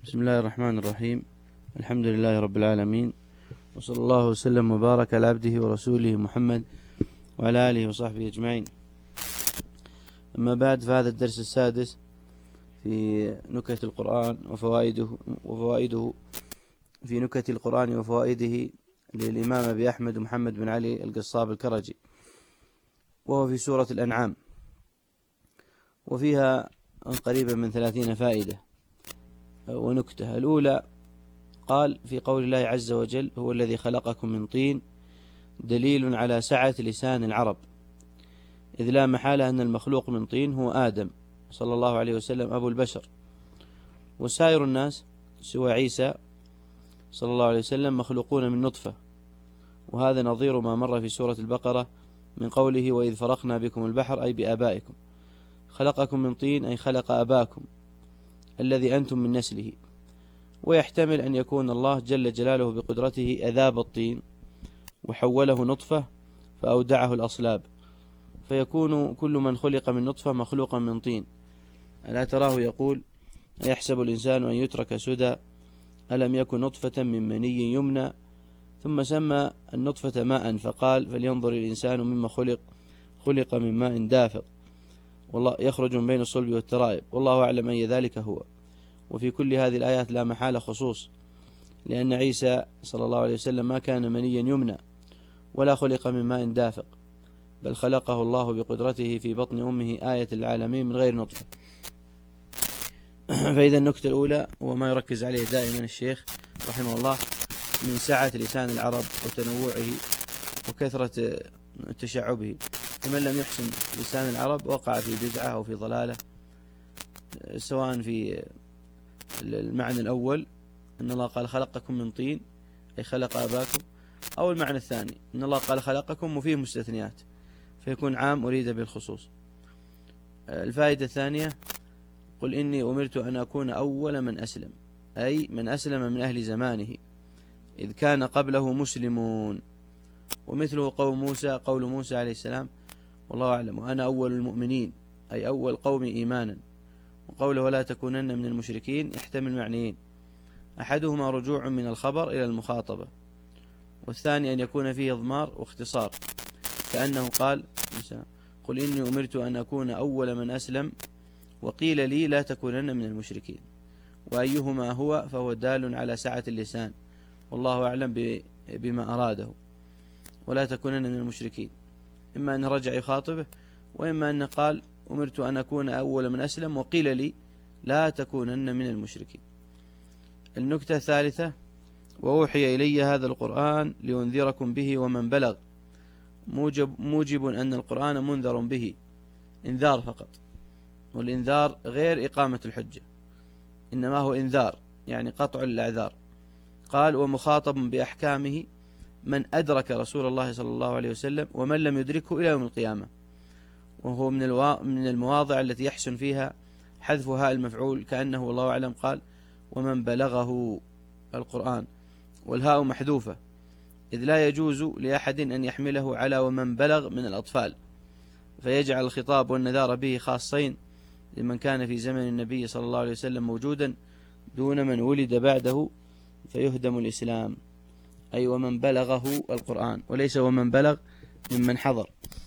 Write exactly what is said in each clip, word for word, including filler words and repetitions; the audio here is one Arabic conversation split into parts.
بسم الله الرحمن الرحيم. الحمد لله رب العالمين، وصلى الله وسلم وبارك على عبده ورسوله محمد وعلى آله وصحبه أجمعين. أما بعد، فهذا الدرس السادس في نكت القرآن وفوائده وفوائده في نكت القرآن وفوائده للإمام أبي أحمد محمد بن علي القصاب الكرجي، وهو في سورة الأنعام، وفيها قريبا من ثلاثين فائدة ونكتة. الأولى قال في قول الله عز وجل: هو الذي خلقكم من طين، دليل على سعة لسان العرب، إذ لا محالة أن المخلوق من طين هو آدم صلى الله عليه وسلم أبو البشر، وسائر الناس سوى عيسى صلى الله عليه وسلم مخلوقون من نطفة، وهذا نظير ما مر في سورة البقرة من قوله: وإذ فرقنا بكم البحر، أي بآبائكم. خلقكم من طين أي خلق أباكم الذي أنتم من نسله. ويحتمل أن يكون الله جل جلاله بقدرته أذاب الطين وحوله نطفة فأودعه الأصلاب، فيكون كل من خلق من نطفة مخلوقا من طين. ألا تراه يقول: أيحسب الإنسان أن يترك سدى، ألم يكن نطفة من مني يمنى، ثم سمى النطفة ماء فقال: فلينظر الإنسان مما خلق، خلق من ماء دافق والله يخرج من بين الصلب والترائب، والله أعلم أي ذلك هو. وفي كل هذه الآيات لا محالة خصوص، لأن عيسى صلى الله عليه وسلم ما كان منيا يمنى ولا خلق من ماء دافق، بل خلقه الله بقدرته في بطن أمه آية العالمين من غير نطفة. فإذا النكتة الأولى وما يركز عليه دائما الشيخ رحمه الله من سعة لسان العرب وتنوعه وكثرة تشعبه، فمن لم يحسن لسان العرب وقع في بدعة أو في ضلالة، سواء في المعنى الأول أن الله قال خلقكم من طين أي خلق أباكم، أو المعنى الثاني أن الله قال خلقكم وفيه مستثنيات فيكون عام أريد بالخصوص. الفائدة الثانية: قل إني أمرت أن أكون أول من أسلم، أي من أسلم من أهل زمانه، إذ كان قبله مسلمون. ومثله قول موسى قول موسى عليه السلام: والله أعلم وأنا أول المؤمنين، أي أول قوم إيمانا. وقوله ولا تكونن من المشركين يحتمل معنيين: أحدهما رجوع من الخبر إلى المخاطبة، والثاني أن يكون فيه إضمار واختصار، كأنه قال: قل إني أمرت أن أكون أول من أسلم وقيل لي لا تكونن من المشركين. وأيهما هو فهو دال على سعة اللسان، والله أعلم بما أراده. ولا تكونن من المشركين إما أن رجع يخاطبه، وإما أن قال أمرت أن أكون أول من أسلم وقيل لي لا تكونن من المشركين. النكتة الثالثة: وأوحي إلي هذا القرآن لأنذركم به ومن بلغ، موجب, موجب أن القرآن منذر به، إنذار فقط، والإنذار غير إقامة الحجة، إنما هو إنذار يعني قطع الأعذار. قال: ومخاطب بأحكامه من أدرك رسول الله صلى الله عليه وسلم ومن لم يدركه إلى يوم القيامة، وهو من من المواضع التي يحسن فيها حذف هاء المفعول، كأنه والله أعلم قال: ومن بلغه القرآن، والهاء محذوفة، إذ لا يجوز لأحد أن يحمله على ومن بلغ من الأطفال، فيجعل الخطاب والنذار به خاصين لمن كان في زمن النبي صلى الله عليه وسلم موجودا دون من ولد بعده فيهدم الإسلام، أي ومن بلغه القرآن، وليس ومن بلغ ممن حضر.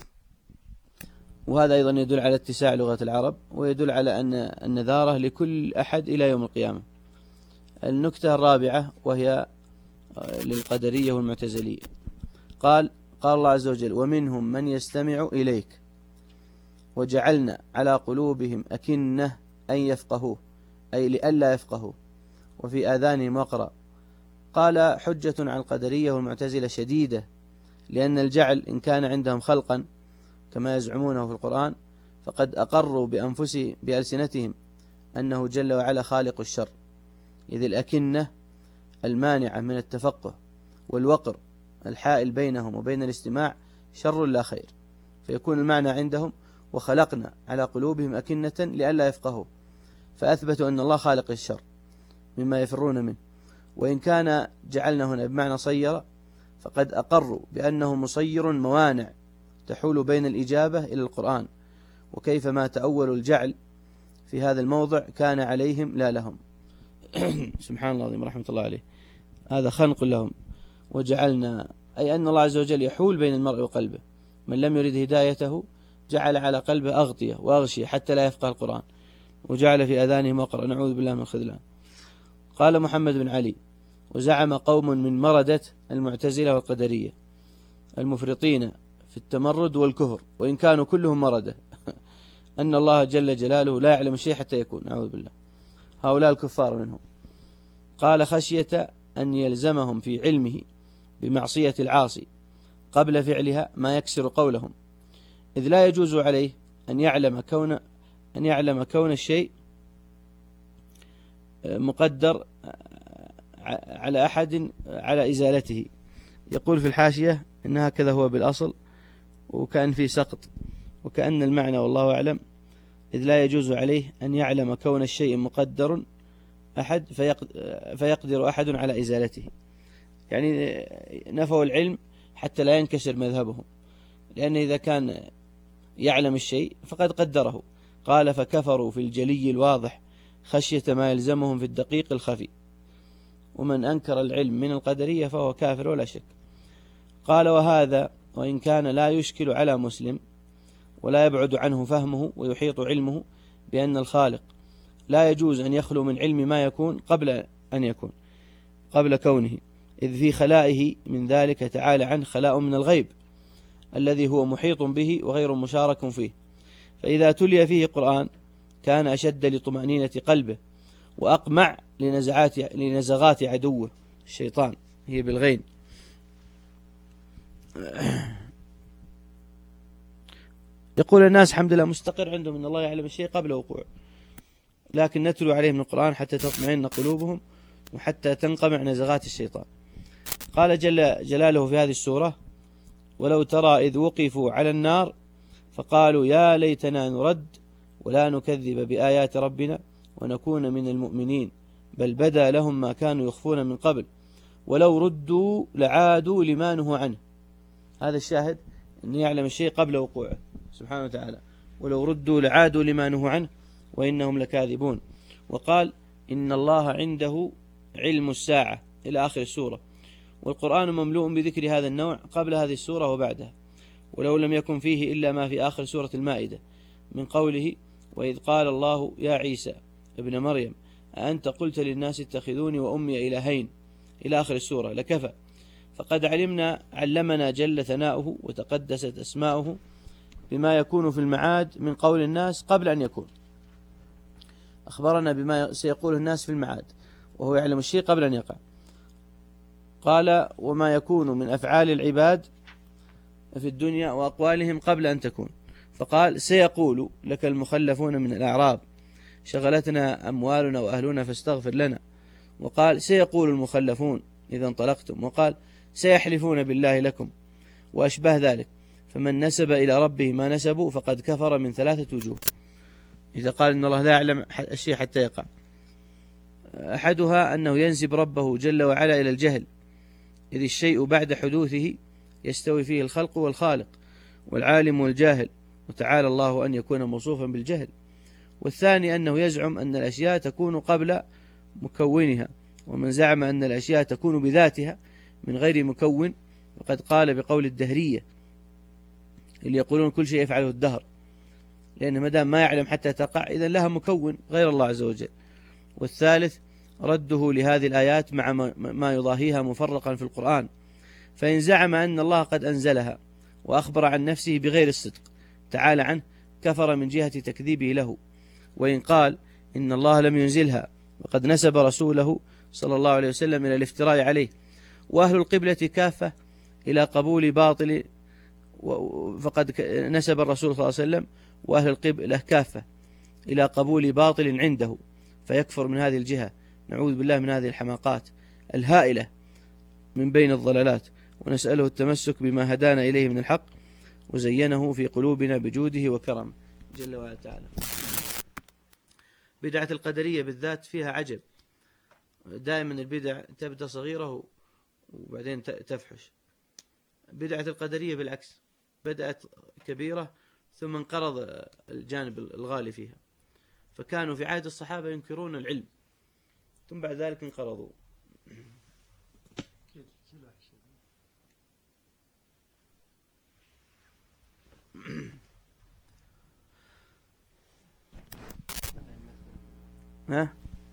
وهذا أيضا يدل على اتساع لغة العرب، ويدل على أن النذارة لكل أحد إلى يوم القيامة. النكتة الرابعة وهي للقدرية والمعتزلية. قال قال الله عز وجل: ومنهم من يستمع إليك وجعلنا على قلوبهم أكنة أن يفقهوه، أي لئلا يفقهوه، وفي آذانهم وقرا. قال: حجة على القدرية والمعتزلة شديدة، لأن الجعل إن كان عندهم خلقا كما يزعمونه في القرآن، فقد أقروا بأنفسهم بألسنتهم أنه جل وعلا خالق الشر، إذ الأكنة المانعة من التفقه والوقر الحائل بينهم وبين الاستماع شر لا خير، فيكون المعنى عندهم: وخلقنا على قلوبهم أكنة لئلا يفقهوا، فأثبتوا أن الله خالق الشر مما يفرون منه. وإن كان جعلنا هنا بمعنى صير، فقد أقروا بأنه مصير موانع تحول بين الإجابة إلى القرآن، وكيفما تأول الجعل في هذا الموضع كان عليهم لا لهم. سبحان الله العظيم رحمة الله عليه، هذا خنق لهم. وجعلنا، أي أن الله عز وجل يحول بين المرء وقلبه، من لم يرد هدايته جعل على قلبه أغطية وأغشية حتى لا يفقه القرآن، وجعل في أذانهم وقرا، نعوذ بالله من الخذلان. قال محمد بن علي: وزعم قوم من مردة المعتزلة والقدرية المفرطين في التمرد والكفر، وإن كانوا كلهم مردة، أن الله جل جلاله لا يعلم الشيء حتى يكون، نعوذ بالله. هؤلاء الكفار منهم. قال: خشية أن يلزمهم في علمه بمعصية العاصي قبل فعلها ما يكسر قولهم، إذ لا يجوز عليه أن يعلم كون أن يعلم كون الشيء مقدر على أحد على إزالته. يقول في الحاشية إن هكذا هو بالأصل، وكأن في سقط، وكأن المعنى والله أعلم: إذ لا يجوز عليه أن يعلم كون الشيء مقدر أحد فيقدر أحد على إزالته، يعني نفوا العلم حتى لا ينكسر مذهبهم، لأن إذا كان يعلم الشيء فقد قدره. قال: فكفروا في الجلي الواضح خشية ما يلزمهم في الدقيق الخفي، ومن أنكر العلم من القدرية فهو كافر ولا شك. قال: وهذا وإن كان لا يشكل على مسلم ولا يبعد عنه فهمه ويحيط علمه بأن الخالق لا يجوز أن يخلو من علم ما يكون قبل أن يكون قبل كونه، إذ في خلائه من ذلك تعالى عنه خلاء من الغيب الذي هو محيط به وغير مشارك فيه، فإذا تلي فيه قرآن كان أشد لطمأنينة قلبه وأقمع لنزعات لنزغات عدوه الشيطان، هي بالغين. يقول الناس الحمد لله مستقر عندهم أن الله يعلم الشيء قبل وقوعه، لكن نتلو عليهم من القرآن حتى تطمئن قلوبهم وحتى تنقمع نزغات الشيطان. قال جل جلاله في هذه السورة: ولو ترى إذ وقفوا على النار فقالوا يا ليتنا نرد ولا نكذب بآيات ربنا ونكون من المؤمنين بل بدا لهم ما كانوا يخفون من قبل ولو ردوا لعادوا لما نهوا عنه. هذا الشاهد أن يعلم الشيء قبل وقوعه سبحانه وتعالى، ولو ردوا لعادوا لما نهوا عنه وإنهم لكاذبون. وقال: إن الله عنده علم الساعة إلى آخر السورة، والقرآن مملوء بذكر هذا النوع قبل هذه السورة وبعدها، ولو لم يكن فيه إلا ما في آخر سورة المائدة من قوله: وإذ قال الله يا عيسى ابن مريم أأنت قلت للناس اتخذوني وأمي إلهين إلى آخر السورة لكفى. فقد علمنا علمنا جل ثناؤه وتقدست أسماؤه بما يكون في المعاد من قول الناس قبل أن يكون، أخبرنا بما سيقول الناس في المعاد وهو يعلم الشيء قبل أن يقع. قال: وما يكون من أفعال العباد في الدنيا وأقوالهم قبل أن تكون. فقال: سيقول لك المخلفون من الأعراب شغلتنا أموالنا وأهلنا فاستغفر لنا. وقال: سيقول المخلفون إذا انطلقتم. وقال: سيحلفون بالله لكم، وأشبه ذلك. فمن نسب إلى ربه ما نسبوا فقد كفر من ثلاثة وجوه. إذا قال إن الله لا يعلم الشيء حتى يقع، أحدها أنه ينسب ربه جل وعلا إلى الجهل، إذ الشيء بعد حدوثه يستوي فيه الخلق والخالق والعالم والجاهل، وتعالى الله أن يكون موصوفا بالجهل. والثاني أنه يزعم أن الأشياء تكون قبل مكونها، ومن زعم أن الأشياء تكون بذاتها من غير مكون وقد قال بقول الدهرية اللي يقولون كل شيء يفعله الدهر، لأن مدام ما يعلم حتى تقع إذن لها مكون غير الله عز وجل. والثالث رده لهذه الآيات مع ما يضاهيها مفرقا في القرآن، فإن زعم أن الله قد أنزلها وأخبر عن نفسه بغير الصدق تعالى عنه كفر من جهة تكذيبه له. وإن قال إن الله لم ينزلها وقد نسب رسوله صلى الله عليه وسلم إلى الافتراء عليه، وأهل القبلة كافة إلى قبول باطل، فقد نسب الرسول صلى الله عليه وسلم وأهل القبلة كافة إلى قبول باطل عنده، فيكفر من هذه الجهة. نعوذ بالله من هذه الحماقات الهائلة من بين الضلالات، ونسأله التمسك بما هدانا إليه من الحق وزينه في قلوبنا بجوده وكرمه جل وعلا تعالى. بدعة القدرية بالذات فيها عجب، دائما البدع تبدأ صغيرة وبعدين تفحش. بدعة القدرية بالعكس بدأت كبيرة ثم انقرض الجانب الغالي فيها، فكانوا في عهد الصحابة ينكرون العلم ثم بعد ذلك انقرضوا. ها؟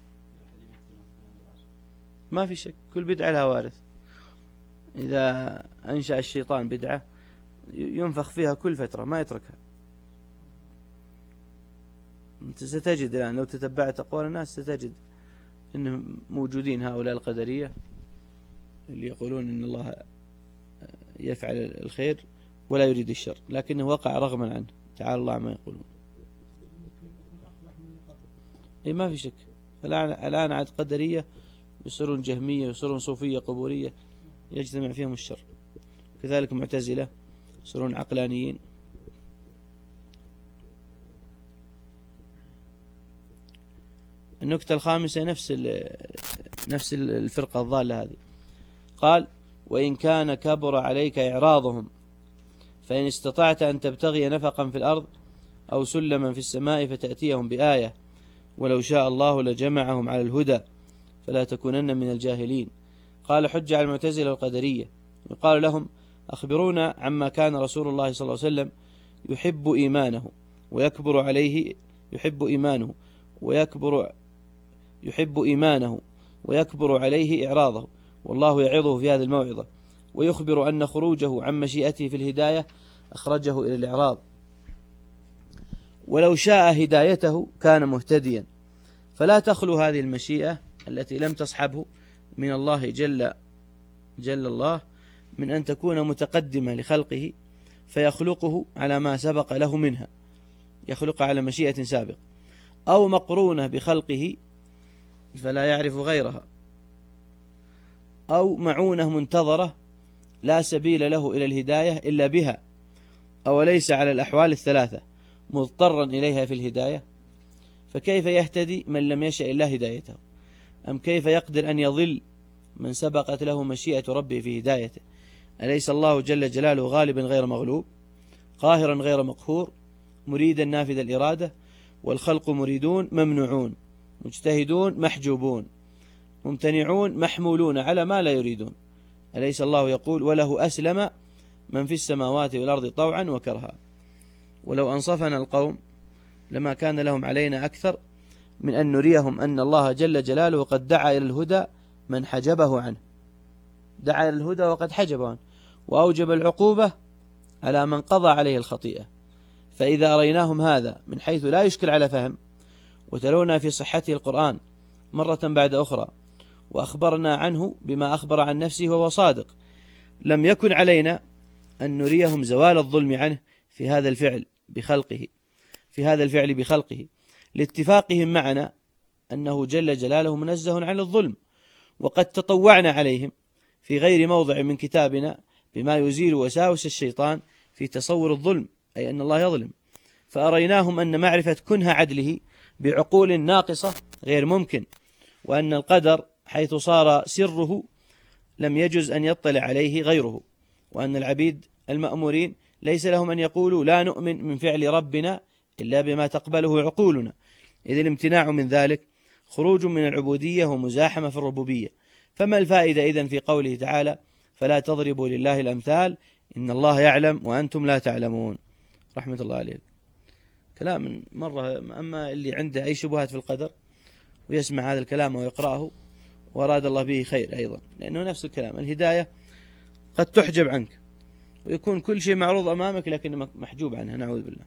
ما في شك، كل بدعة لها وارث. إذا أنشأ الشيطان بدعة ينفخ فيها كل فترة ما يتركها. أنت ستجد الآن لو تتبعت أقوال الناس ستجد أنهم موجودين هؤلاء القدرية اللي يقولون أن الله يفعل الخير ولا يريد الشر، لكنه وقع رغما عنه، تعالى الله عما يقولون. إيه ما في شك. الآن عاد قدرية يصيرون جهمية، يصيرون صوفية قبورية، يجتمع فيهم الشر. كذلك معتزلة يصيرون عقلانيين. النكتة الخامسة نفس نفس الفرقة الضالة هذه. قال: وإن كان كبر عليك إعراضهم فإن استطعت أن تبتغي نفقا في الأرض أو سلما في السماء فتأتيهم بآية ولو شاء الله لجمعهم على الهدى فلا تكونن من الجاهلين. قال: حج على المعتزلة القدرية، يقال لهم: أخبرونا عما كان رسول الله صلى الله عليه وسلم يحب إيمانه ويكبر عليه يحب إيمانه ويكبر يحب إيمانه ويكبر عليه إعراضه، والله يعظه في هذه الموعظة، ويخبر أن خروجه عن مشيئته في الهداية أخرجه إلى الإعراض، ولو شاء هدايته كان مهتديا. فلا تخلو هذه المشيئة التي لم تصحبه من الله جل جل الله من أن تكون متقدمة لخلقه فيخلقه على ما سبق له منها، يخلق على مشيئة سابق، أو مقرونة بخلقه فلا يعرف غيرها، أو معونة منتظرة لا سبيل له إلى الهداية إلا بها، أو ليس على الأحوال الثلاثة مضطرا إليها في الهداية، فكيف يهتدي من لم يشأ الله هدايته؟ أم كيف يقدر أن يضل من سبقت له مشيئة ربه في هدايته؟ أليس الله جل جلاله غالبا غير مغلوب، قاهرا غير مقهور، مريدا نافذ الإرادة، والخلق مريدون ممنوعون، مجتهدون محجوبون، ممتنعون محمولون على ما لا يريدون. أليس الله يقول: وله أسلم من في السماوات والأرض طوعا وكرها؟ ولو أنصفنا القوم لما كان لهم علينا أكثر من أن نريهم أن الله جل جلاله قد دعا إلى الهدى من حجبه عنه، دعا إلى الهدى وقد حجبه عنه، وأوجب العقوبة على من قضى عليه الخطيئة. فإذا أريناهم هذا من حيث لا يشكل على فهم، وتلونا في صحته القرآن مرة بعد أخرى، وأخبرنا عنه بما أخبر عن نفسه وهو صادق، لم يكن علينا أن نريهم زوال الظلم عنه في هذا الفعل بخلقه في هذا الفعل بخلقه لاتفاقهم معنا أنه جل جلاله منزه عن الظلم، وقد تطوعنا عليهم في غير موضع من كتابنا بما يزيل وساوس الشيطان في تصور الظلم، أي أن الله يظلم، فأريناهم أن معرفة كنه عدله بعقول ناقصة غير ممكن، وأن القدر حيث صار سره لم يجز أن يطلع عليه غيره، وأن العبيد المأمورين ليس لهم أن يقولوا لا نؤمن من فعل ربنا إلا بما تقبله عقولنا، إذ الامتناع من ذلك خروج من العبودية ومزاحمة في الربوبية. فما الفائدة إذن في قوله تعالى: فلا تضربوا لله الأمثال إن الله يعلم وأنتم لا تعلمون؟ رحمة الله عليه. كلام مرة، أما اللي عنده أي شبهات في القدر ويسمع هذا الكلام ويقرأه وأراد الله به خير أيضا، لأنه نفس الكلام، الهداية قد تحجب عنك ويكون كل شيء معروض أمامك لكن محجوب عنها، نعوذ بالله.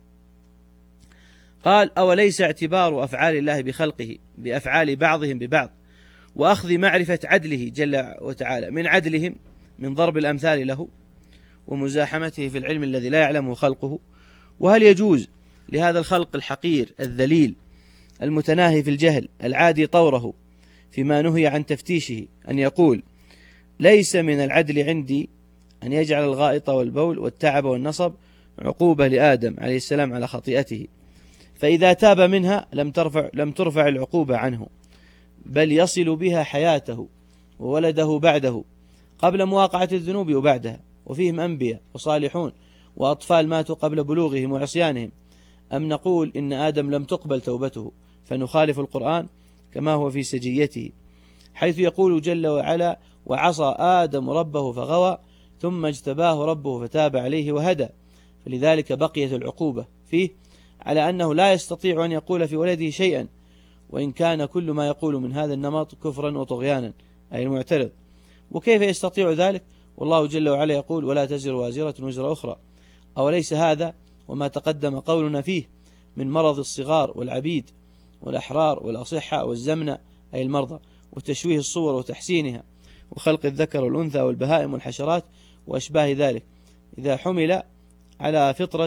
قال: أوليس اعتبار أفعال الله بخلقه بأفعال بعضهم ببعض وأخذ معرفة عدله جل وتعالى من عدلهم من ضرب الأمثال له ومزاحمته في العلم الذي لا يعلمه خلقه؟ وهل يجوز لهذا الخلق الحقير الذليل المتناهي في الجهل العادي طوره فيما نهي عن تفتيشه أن يقول: ليس من العدل عندي أن يجعل الغائط والبول والتعب والنصب عقوبة لآدم عليه السلام على خطيئته، فإذا تاب منها لم ترفع, لم ترفع العقوبة عنه، بل يصل بها حياته وولده بعده قبل مواقعة الذنوب وبعدها، وفيهم أنبياء وصالحون وأطفال ماتوا قبل بلوغهم وعصيانهم. أم نقول إن آدم لم تقبل توبته فنخالف القرآن كما هو في سجيته؟ حيث يقول جل وعلا: وعصى آدم ربه فغوى ثم اجتباه ربه فتاب عليه وهدى. فلذلك بقيت العقوبة فيه على أنه لا يستطيع أن يقول في ولده شيئا، وإن كان كل ما يقول من هذا النمط كفرا وطغيانا، أي المعترض. وكيف يستطيع ذلك والله جل وعلا يقول: ولا تزر وازرة وزر أخرى؟ أوليس هذا وما تقدم قولنا فيه من مرض الصغار والعبيد والأحرار والأصحة والزمنة، أي المرضى، وتشويه الصور وتحسينها، وخلق الذكر والأنثى والبهائم والحشرات وأشباه ذلك، إذا حمل على فطرة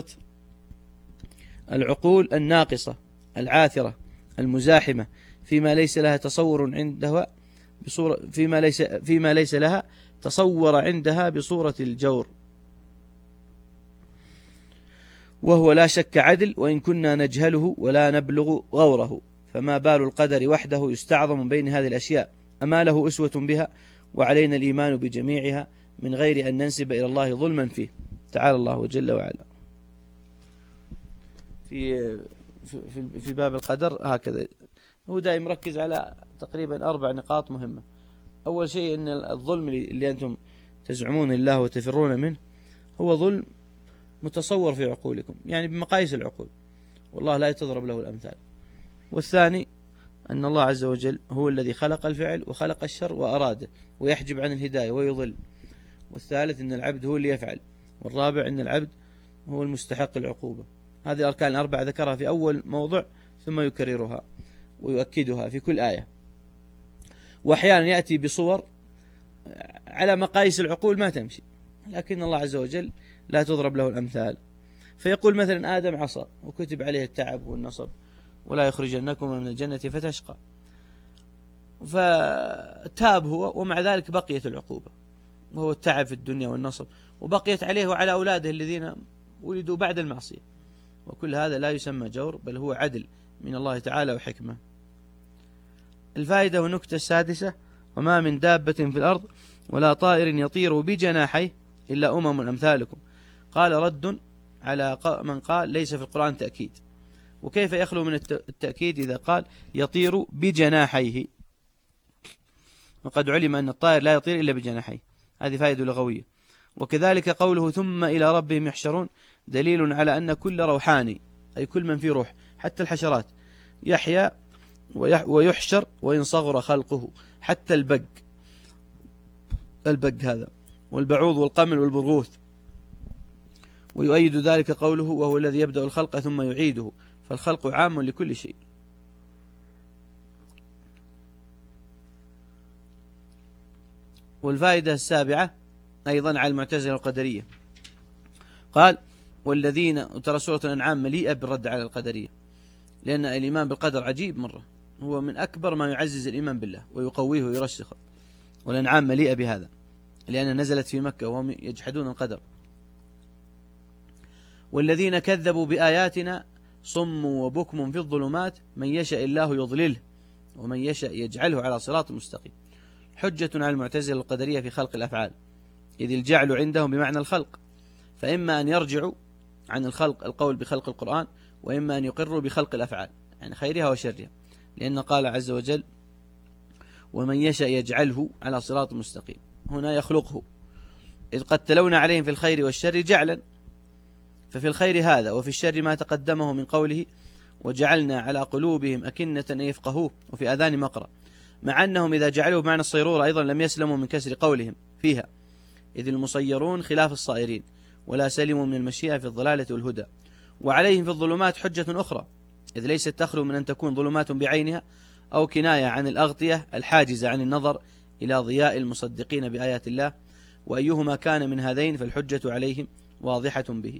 العقول الناقصة العاثرة المزاحمة فيما ليس لها تصور عندها بصورة فيما ليس فيما ليس لها تصور عندها بصورة الجور، وهو لا شك عدل وإن كنا نجهله ولا نبلغ غوره. فما بال القدر وحده يستعظم من بين هذه الأشياء؟ أما له أسوة بها؟ وعلينا الإيمان بجميعها من غير أن ننسب إلى الله ظلما فيه، تعالى الله جل وعلا. في في في باب القدر هكذا هو دائما مركز على تقريبا أربع نقاط مهمة. أول شيء أن الظلم اللي أنتم تزعمون الله وتفرون منه هو ظلم متصور في عقولكم، يعني بمقاييس العقول، والله لا تضرب له الأمثال. والثاني أن الله عز وجل هو الذي خلق الفعل وخلق الشر وأراده ويحجب عن الهداية ويضل. والثالث أن العبد هو اللي يفعل. والرابع أن العبد هو المستحق العقوبة. هذه الأركان الأربعة ذكرها في أول موضع ثم يكررها ويؤكدها في كل آية. وأحيانا يأتي بصور على مقاييس العقول ما تمشي، لكن الله عز وجل لا تضرب له الأمثال. فيقول مثلا: آدم عصى وكتب عليه التعب والنصب ولا يخرجنكم من الجنة فتشقى، فتاب هو ومع ذلك بقيت العقوبة، وهو التعب في الدنيا والنصب، وبقيت عليه وعلى أولاده الذين ولدوا بعد المعصية. وكل هذا لا يسمى جور، بل هو عدل من الله تعالى وحكمة. الفائدة والنكتة السادسة: وما من دابة في الأرض ولا طائر يطير بجناحيه إلا أمم أمثالكم. قال رد على من قال ليس في القرآن تأكيد. وكيف يخلو من التأكيد إذا قال يطير بجناحيه؟ وقد علم أن الطائر لا يطير إلا بجناحيه، هذه فائدة لغوية. وكذلك قوله ثم إلى ربهم يحشرون دليل على أن كل روحاني، أي كل من فيه روح حتى الحشرات، يحيا ويحشر وإن صغر خلقه، حتى البق البق هذا والبعوض والقمل والبرغوث. ويؤيد ذلك قوله وهو الذي يبدأ الخلق ثم يعيده، فالخلق عام لكل شيء. والفائدة السابعة أيضا على المعتزلة القدرية، قال والذين، ترى سورة الأنعام مليئة بالرد على القدرية، لأن الإيمان بالقدر عجيب مرة، هو من أكبر ما يعزز الإيمان بالله ويقويه ويرسخه. والأنعام مليئة بهذا لأنها نزلت في مكة وهم يجحدون القدر. والذين كذبوا بآياتنا صم وبكم في الظلمات من يشاء الله يضلله ومن يشاء يجعله على صراط مستقيم. حجة على المعتزلة القدرية في خلق الأفعال، إذ الجعل عندهم بمعنى الخلق، فإما أن يرجعوا عن الخلق القول بخلق القرآن، وإما أن يقروا بخلق الأفعال يعني خيرها وشرها، لأن قال عز وجل ومن يشاء يجعله على صراط مستقيم، هنا يخلقه، إذ قد تلونا عليهم في الخير والشر جعلا، ففي الخير هذا وفي الشر ما تقدمه من قوله وجعلنا على قلوبهم أكنة أن يفقهوه وفي آذان مقرأ، مع أنهم إذا جعلوه بمعنى الصيرورة أيضا لم يسلموا من كسر قولهم فيها، إذ المصيرون خلاف الصائرين ولا سلموا من المشيئة في الضلالة والهدى. وعليهم في الظلمات حجة أخرى، إذ ليست تخلو من أن تكون ظلمات بعينها أو كناية عن الأغطية الحاجزة عن النظر إلى ضياء المصدقين بآيات الله، وأيهما كان من هذين فالحجة عليهم واضحة به.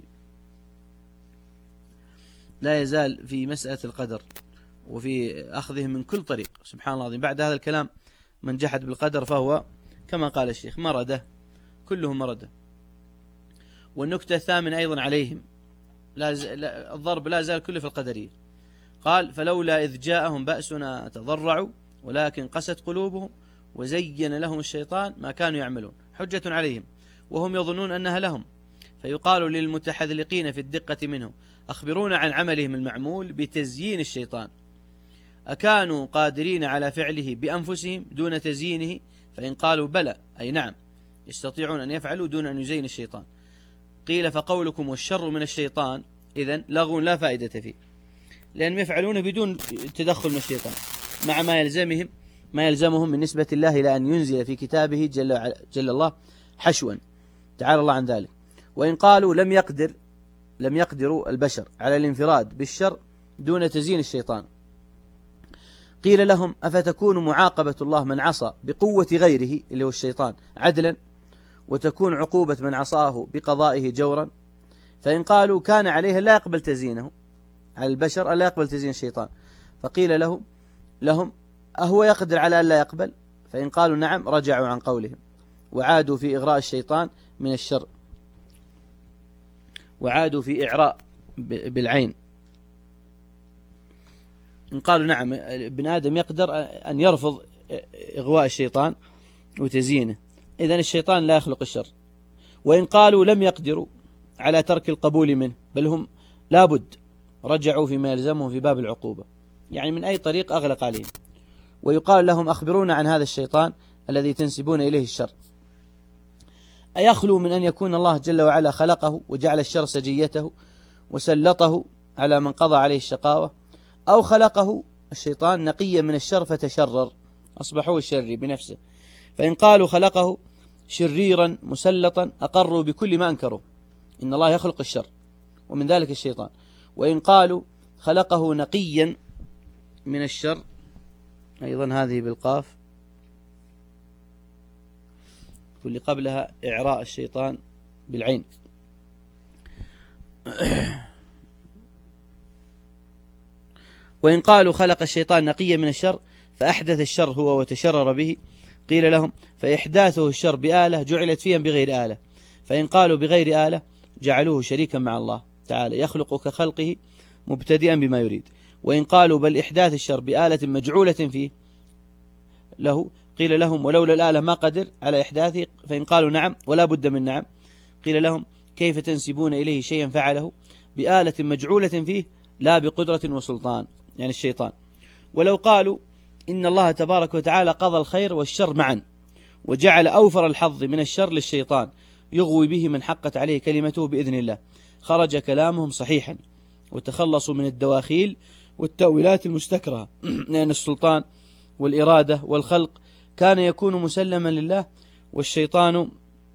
لا يزال في مسألة القدر وفي أخذهم من كل طريق، سبحان الله العظيم. بعد هذا الكلام من جحد بالقدر فهو كما قال الشيخ مردة، كلهم مردة. والنكتة الثامنة أيضا عليهم لا ز... لا الضرب لا زال كله في القدرية. قال فلولا إذ جاءهم بأسنا تضرعوا ولكن قست قلوبهم وزين لهم الشيطان ما كانوا يعملون. حجة عليهم وهم يظنون أنها لهم، فيقال للمتحذلقين في الدقة منهم أخبرونا عن عملهم المعمول بتزيين الشيطان، أكانوا قادرين على فعله بأنفسهم دون تزيينه؟ فإن قالوا بلى أي نعم يستطيعون أن يفعلوا دون أن يزين الشيطان. قيل فقولكم والشر من الشيطان إذن لغو لا فائدة فيه، لأنهم يفعلون بدون تدخل من الشيطان، مع ما يلزمهم ما يلزمهم من نسبة الله إلى أن ينزل في كتابه جل, جل الله حشوا، تعالى الله عن ذلك. وإن قالوا لم يقدر لم يقدروا البشر على الانفراد بالشر دون تزيين الشيطان، قيل لهم أفتكون معاقبة الله من عصى بقوة غيره اللي هو الشيطان عدلا، وتكون عقوبة من عصاه بقضائه جورا؟ فإن قالوا كان عليه لا يقبل تزيينه على البشر ألا يقبل تزيين الشيطان، فقيل له لهم أهو يقدر على ألا يقبل؟ فإن قالوا نعم رجعوا عن قولهم وعادوا في إغراء الشيطان من الشر، وعادوا في إعراء بالعين. إن قالوا نعم ابن آدم يقدر أن يرفض إغواء الشيطان وتزيينه، إذن الشيطان لا يخلق الشر. وإن قالوا لم يقدروا على ترك القبول منه بل هم لابد، رجعوا فيما يلزمهم في باب العقوبة، يعني من أي طريق أغلق عليهم. ويقال لهم أخبرونا عن هذا الشيطان الذي تنسبون إليه الشر، أيخلو من أن يكون الله جل وعلا خلقه وجعل الشر سجيته وسلطه على من قضى عليه الشقاوة، أو خلقه الشيطان نقيا من الشر فتشرر أصبح هو الشرير بنفسه؟ فإن قالوا خلقه شريرا مسلطا أقروا بكل ما أنكروا، إن الله يخلق الشر ومن ذلك الشيطان. وإن قالوا خلقه نقيا من الشر أيضا هذه بالقاف، واللي قبلها إعراء الشيطان بالعين. وإن قالوا خلق الشيطان نقيا من الشر فأحدث الشر هو وتشرر به، قيل لهم فإحداثه الشر بآلة جعلت فيها بغير آلة. فإن قالوا بغير آلة جعلوه شريكا مع الله تعالى يخلق كخلقه مبتدئا بما يريد. وإن قالوا بل إحداث الشر بآلة مجعولة فيه له، قيل لهم ولولا الآلة ما قدر على إحداثه. فإن قالوا نعم ولا بد من نعم، قيل لهم كيف تنسبون إليه شيئا فعله بآلة مجعولة فيه لا بقدرة وسلطان، يعني الشيطان. ولو قالوا إن الله تبارك وتعالى قضى الخير والشر معا وجعل أوفر الحظ من الشر للشيطان يغوي به من حقت عليه كلمته بإذن الله، خرج كلامهم صحيحا وتخلصوا من الدواخيل والتأويلات المستكرهة، لأن السلطان والإرادة والخلق كان يكون مسلما لله، والشيطان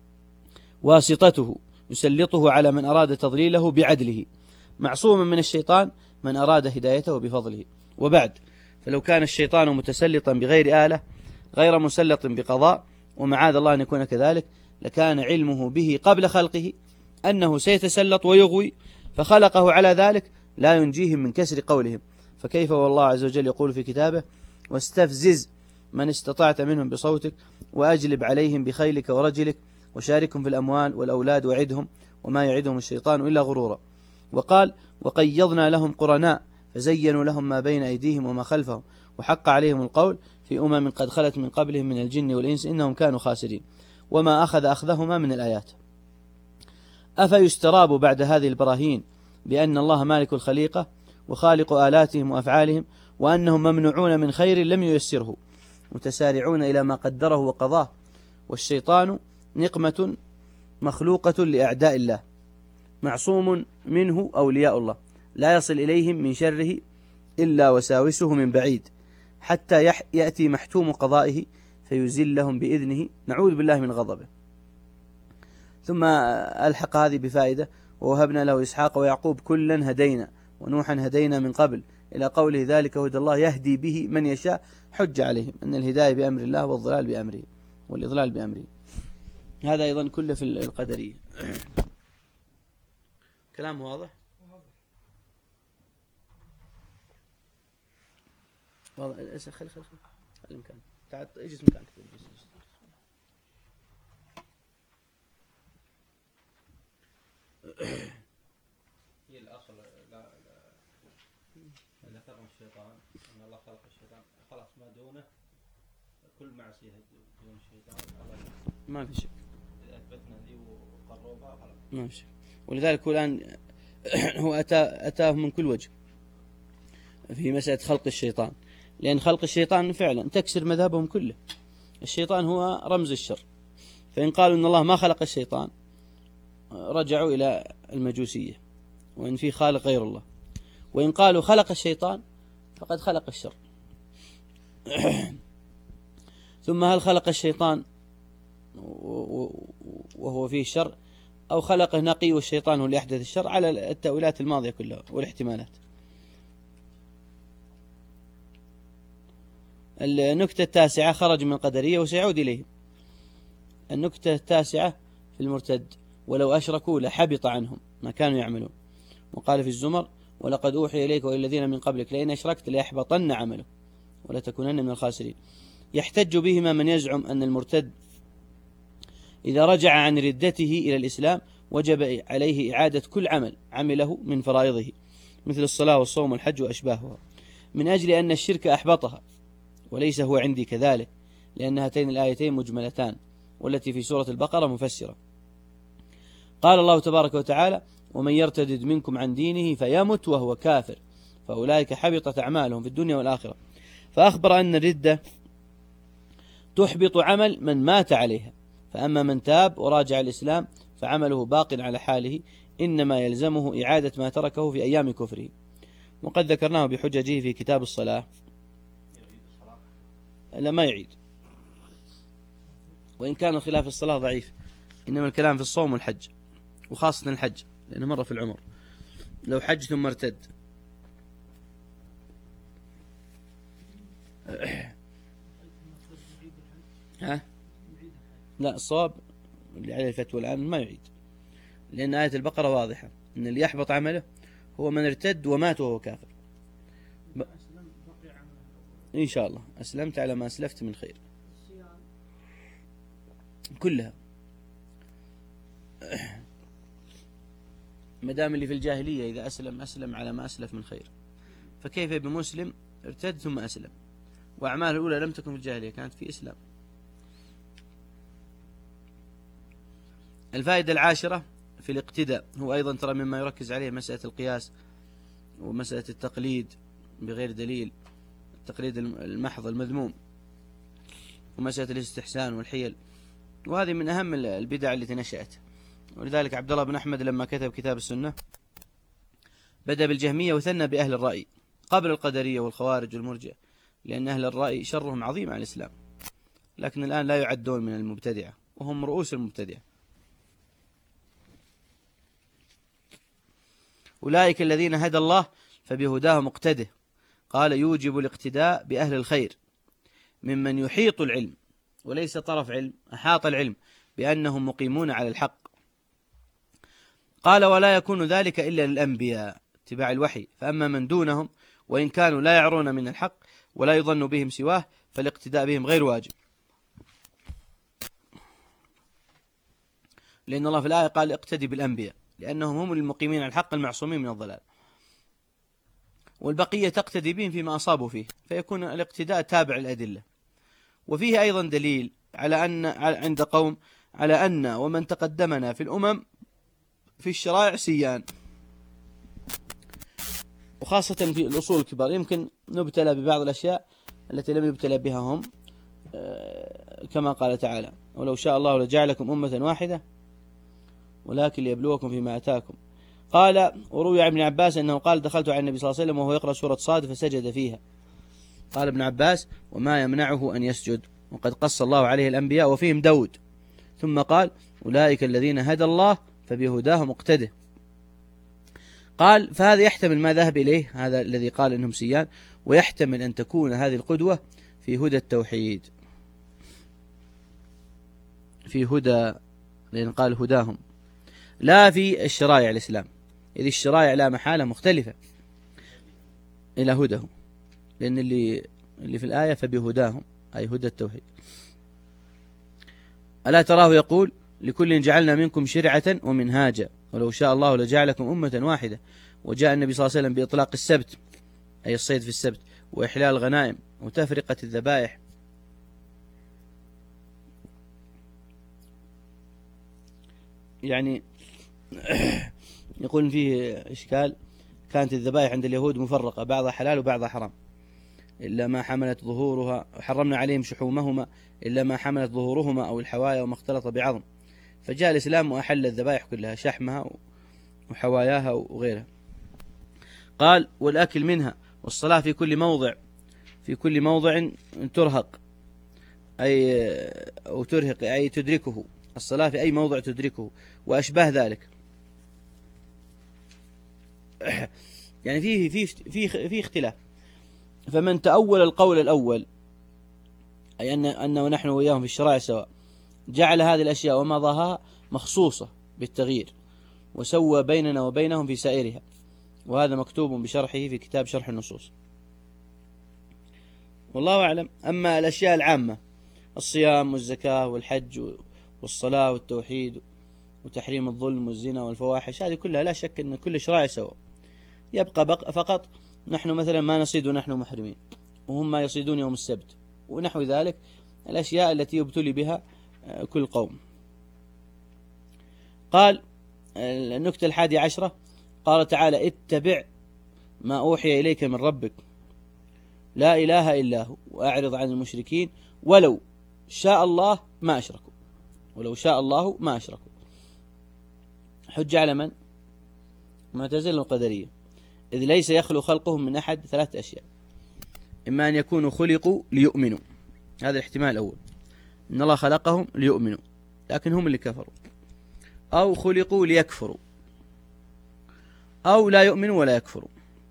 واسطته يسلطه على من أراد تضليله بعدله، معصوما من الشيطان من أراد هدايته بفضله. وبعد، فلو كان الشيطان متسلطا بغير آلة غير مسلط بقضاء، ومعاذ الله أن يكون كذلك، لكان علمه به قبل خلقه أنه سيتسلط ويغوي، فخلقه على ذلك لا ينجيهم من كسر قولهم. فكيف والله عز وجل يقول في كتابه واستفزز من استطعت منهم بصوتك وأجلب عليهم بخيلك ورجلك وشاركهم في الأموال والأولاد وعدهم وما يعدهم الشيطان إلا غرورا. وقال وقيضنا لهم قرناء فزينوا لهم ما بين أيديهم وما خلفهم وحق عليهم القول في أمم قد خلت من قبلهم من الجن والإنس إنهم كانوا خاسرين، وما أخذ أخذهما من الآيات. أفيستراب بعد هذه البراهين بأن الله مالك الخليقة وخالق آلاتهم وأفعالهم، وأنهم ممنوعون من خير لم ييسره متسارعون إلى ما قدره وقضاه، والشيطان نقمة مخلوقة لأعداء الله معصوم منه أولياء الله لا يصل إليهم من شره إلا وساوسه من بعيد حتى يأتي محتوم قضائه فيزلهم بإذنه، نعوذ بالله من غضبه. ثم ألحق هذه بفائدة ووهبنا له إسحاق ويعقوب كلا هدينا ونوحا هدينا من قبل إلى قوله ذلك هدى الله يهدي به من يشاء، حج عليهم أن الهداية بأمر الله والضلال بأمره والإضلال بأمره. هذا أيضا كله في القدرية. كلام واضح؟ واضح. خل خل خل المكان تعال اجلس مكانك. هي الأصل لا لا لا ترى الشيطان أن الله خلق الشيطان خلاص ما دونه كل معصية دون الشيطان ما في شك. إذا أثبتنا ذي وقربها خلاص ما في شك. ولذلك هو الآن هو أتى أتاه من كل وجه في مسألة خلق الشيطان، لأن خلق الشيطان فعلا تكسر مذهبهم كله. الشيطان هو رمز الشر، فإن قالوا إن الله ما خلق الشيطان رجعوا إلى المجوسية، وإن في خالق غير الله. وإن قالوا خلق الشيطان فقد خلق الشر. ثم هل خلق الشيطان وهو فيه الشر، أو خلقه نقي والشيطان هو اللي أحدث الشر؟ على التأويلات الماضية كلها والاحتمالات. النكتة التاسعة خرج من القدرية وسيعود إليه. النكتة التاسعة في المرتد: ولو أشركوا لحبط عنهم ما كانوا يعملون. وقال في الزمر: ولقد أوحي إليك وإلى الذين من قبلك لئن أشركت ليحبطن عمله ولتكونن من الخاسرين. يحتج بهما من يزعم أن المرتد إذا رجع عن ردته إلى الإسلام وجب عليه إعادة كل عمل عمله من فرائضه مثل الصلاة والصوم والحج وأشباهها، من أجل أن الشرك أحبطها، وليس هو عندي كذلك، لأن هاتين الآيتين مجملتان، والتي في سورة البقرة مفسرة. قال الله تبارك وتعالى: ومن يرتد منكم عن دينه فيمت وهو كافر فأولئك حبطت أعمالهم في الدنيا والآخرة. فأخبر أن الردة تحبط عمل من مات عليها، فأما من تاب وراجع الإسلام فعمله باق على حاله، إنما يلزمه إعادة ما تركه في أيام كفره. وقد ذكرناه بحججه في كتاب الصلاة. لا، ما يعيد، وإن كان خلاف الصلاة ضعيف، إنما الكلام في الصوم والحج، وخاصة الحج لأنه مرة في العمر. لو حج ثم ارتد ها؟ لا، الصواب اللي عليه الفتوى الآن ما يعيد، لأن آية البقرة واضحة أن اللي يحبط عمله هو من ارتد ومات وهو كافر. ب... إن شاء الله أسلمت على ما أسلفت من خير كلها، مدام اللي في الجاهلية إذا أسلم أسلم على ما أسلف من خير، فكيف بمسلم ارتد ثم أسلم وأعماله الأولى لم تكن في الجاهلية، كانت في إسلام. الفائدة العاشرة في الاقتداء، هو أيضا ترى مما يركز عليه مسألة القياس ومسألة التقليد بغير دليل، التقليد المحض المذموم، ومسألة الاستحسان والحيل، وهذه من أهم البدع التي نشأت. ولذلك عبد الله بن أحمد لما كتب كتاب السنة بدأ بالجهمية وثنى بأهل الرأي قبل القدرية والخوارج والمرجئة، لأن أهل الرأي شرهم عظيم على الإسلام، لكن الآن لا يعدون من المبتدعة وهم رؤوس المبتدعة. أولئك الذين هدى الله فبهداه مقتده، قال يوجب الاقتداء بأهل الخير ممن يحيط العلم، وليس طرف علم، أحاط العلم بأنهم مقيمون على الحق. قال ولا يكون ذلك إلا للأنبياء اتباع الوحي، فأما من دونهم وإن كانوا لا يعرون من الحق ولا يظن بهم سواه فالاقتداء بهم غير واجب، لأن الله في الآية قال اقتدي بالأنبياء لأنهم هم المقيمين على الحق المعصومين من الضلال، والبقية تقتدي بهم فيما أصابوا فيه، فيكون الاقتداء تابع الأدلة. وفيه أيضا دليل على أن عند قوم على أن ومن تقدمنا في الأمم في الشرائع سيان، وخاصة في الأصول الكبار يمكن نبتلى ببعض الأشياء التي لم يبتلى بها هم، كما قال تعالى ولو شاء الله لجعلكم أمة واحدة ولكن ليبلوكم فيما آتاكم. قال وروي عن ابن عباس أنه قال دخلت على النبي صلى الله عليه وسلم وهو يقرأ سورة صاد فسجد فيها، قال ابن عباس وما يمنعه أن يسجد، وقد قص الله عليه الأنبياء وفيهم داود، ثم قال أولئك الذين هدى الله فبهداه مقتده. قال فهذا يحتمل ما ذهب إليه هذا الذي قال إنهم سيان، ويحتمل أن تكون هذه القدوة في هدى التوحيد، في هدى، لأن قال هداهم، لا في الشرائع الإسلام، إذ الشرائع لا محالة مختلفة إلى هداهم، لأن اللي اللي في الآية فبهداهم أي هدى التوحيد. ألا تراه يقول لكل جعلنا منكم شرعة ومنهاجا ولو شاء الله لجعلكم أمة واحدة. وجاء النبي صلى الله عليه وسلم بإطلاق السبت أي الصيد في السبت، وإحلال الغنائم، وتفرقة الذبائح. يعني يقول فيه إشكال، كانت الذبائح عند اليهود مفرقة، بعضها حلال وبعضها حرام، إلا ما حملت ظهورها، وحرمنا عليهم شحومهما إلا ما حملت ظهورهما أو الحوايا وما اختلط بعظم. فجاء الإسلام وأحل الذبائح كلها، شحمها وحواياها وغيرها. قال والأكل منها، والصلاة في كل موضع في كل موضع ترهق أي أو ترهق أي تدركه، الصلاة في أي موضع تدركه وأشباه ذلك. يعني فيه فيه فيه فيه اختلاف. فمن تأول القول الأول، أي أن أنه نحن وإياهم في الشرائع سواء، جعل هذه الأشياء وما ضاهاها مخصوصة بالتغيير، وسوى بيننا وبينهم في سائرها، وهذا مكتوب بشرحه في كتاب شرح النصوص. والله أعلم. أما الأشياء العامة، الصيام والزكاة والحج والصلاة والتوحيد وتحريم الظلم والزنا والفواحش، هذه كلها لا شك أن كل شرائع سواء، يبقى بقى فقط نحن مثلا ما نصيد ونحن محرمين، وهم ما يصيدون يوم السبت، ونحو ذلك الأشياء التي يبتلي بها كل قوم. قال النكتة الحادية عشرة، قال تعالى اتبع ما أوحي إليك من ربك لا إله إلا هو وأعرض عن المشركين ولو شاء الله ما أشركوا ولو شاء الله ما أشركوا. حج على من؟ معتزلة القدرية، إذ ليس يخلو خلقهم من أحد ثلاث أشياء: إما أن يكونوا خلقوا ليؤمنوا، هذا الاحتمال الأول، إن الله خلقهم ليؤمنوا لكن هم اللي كفروا، أو خلقوا ليكفروا، أو لا يؤمنوا ولا يكفروا.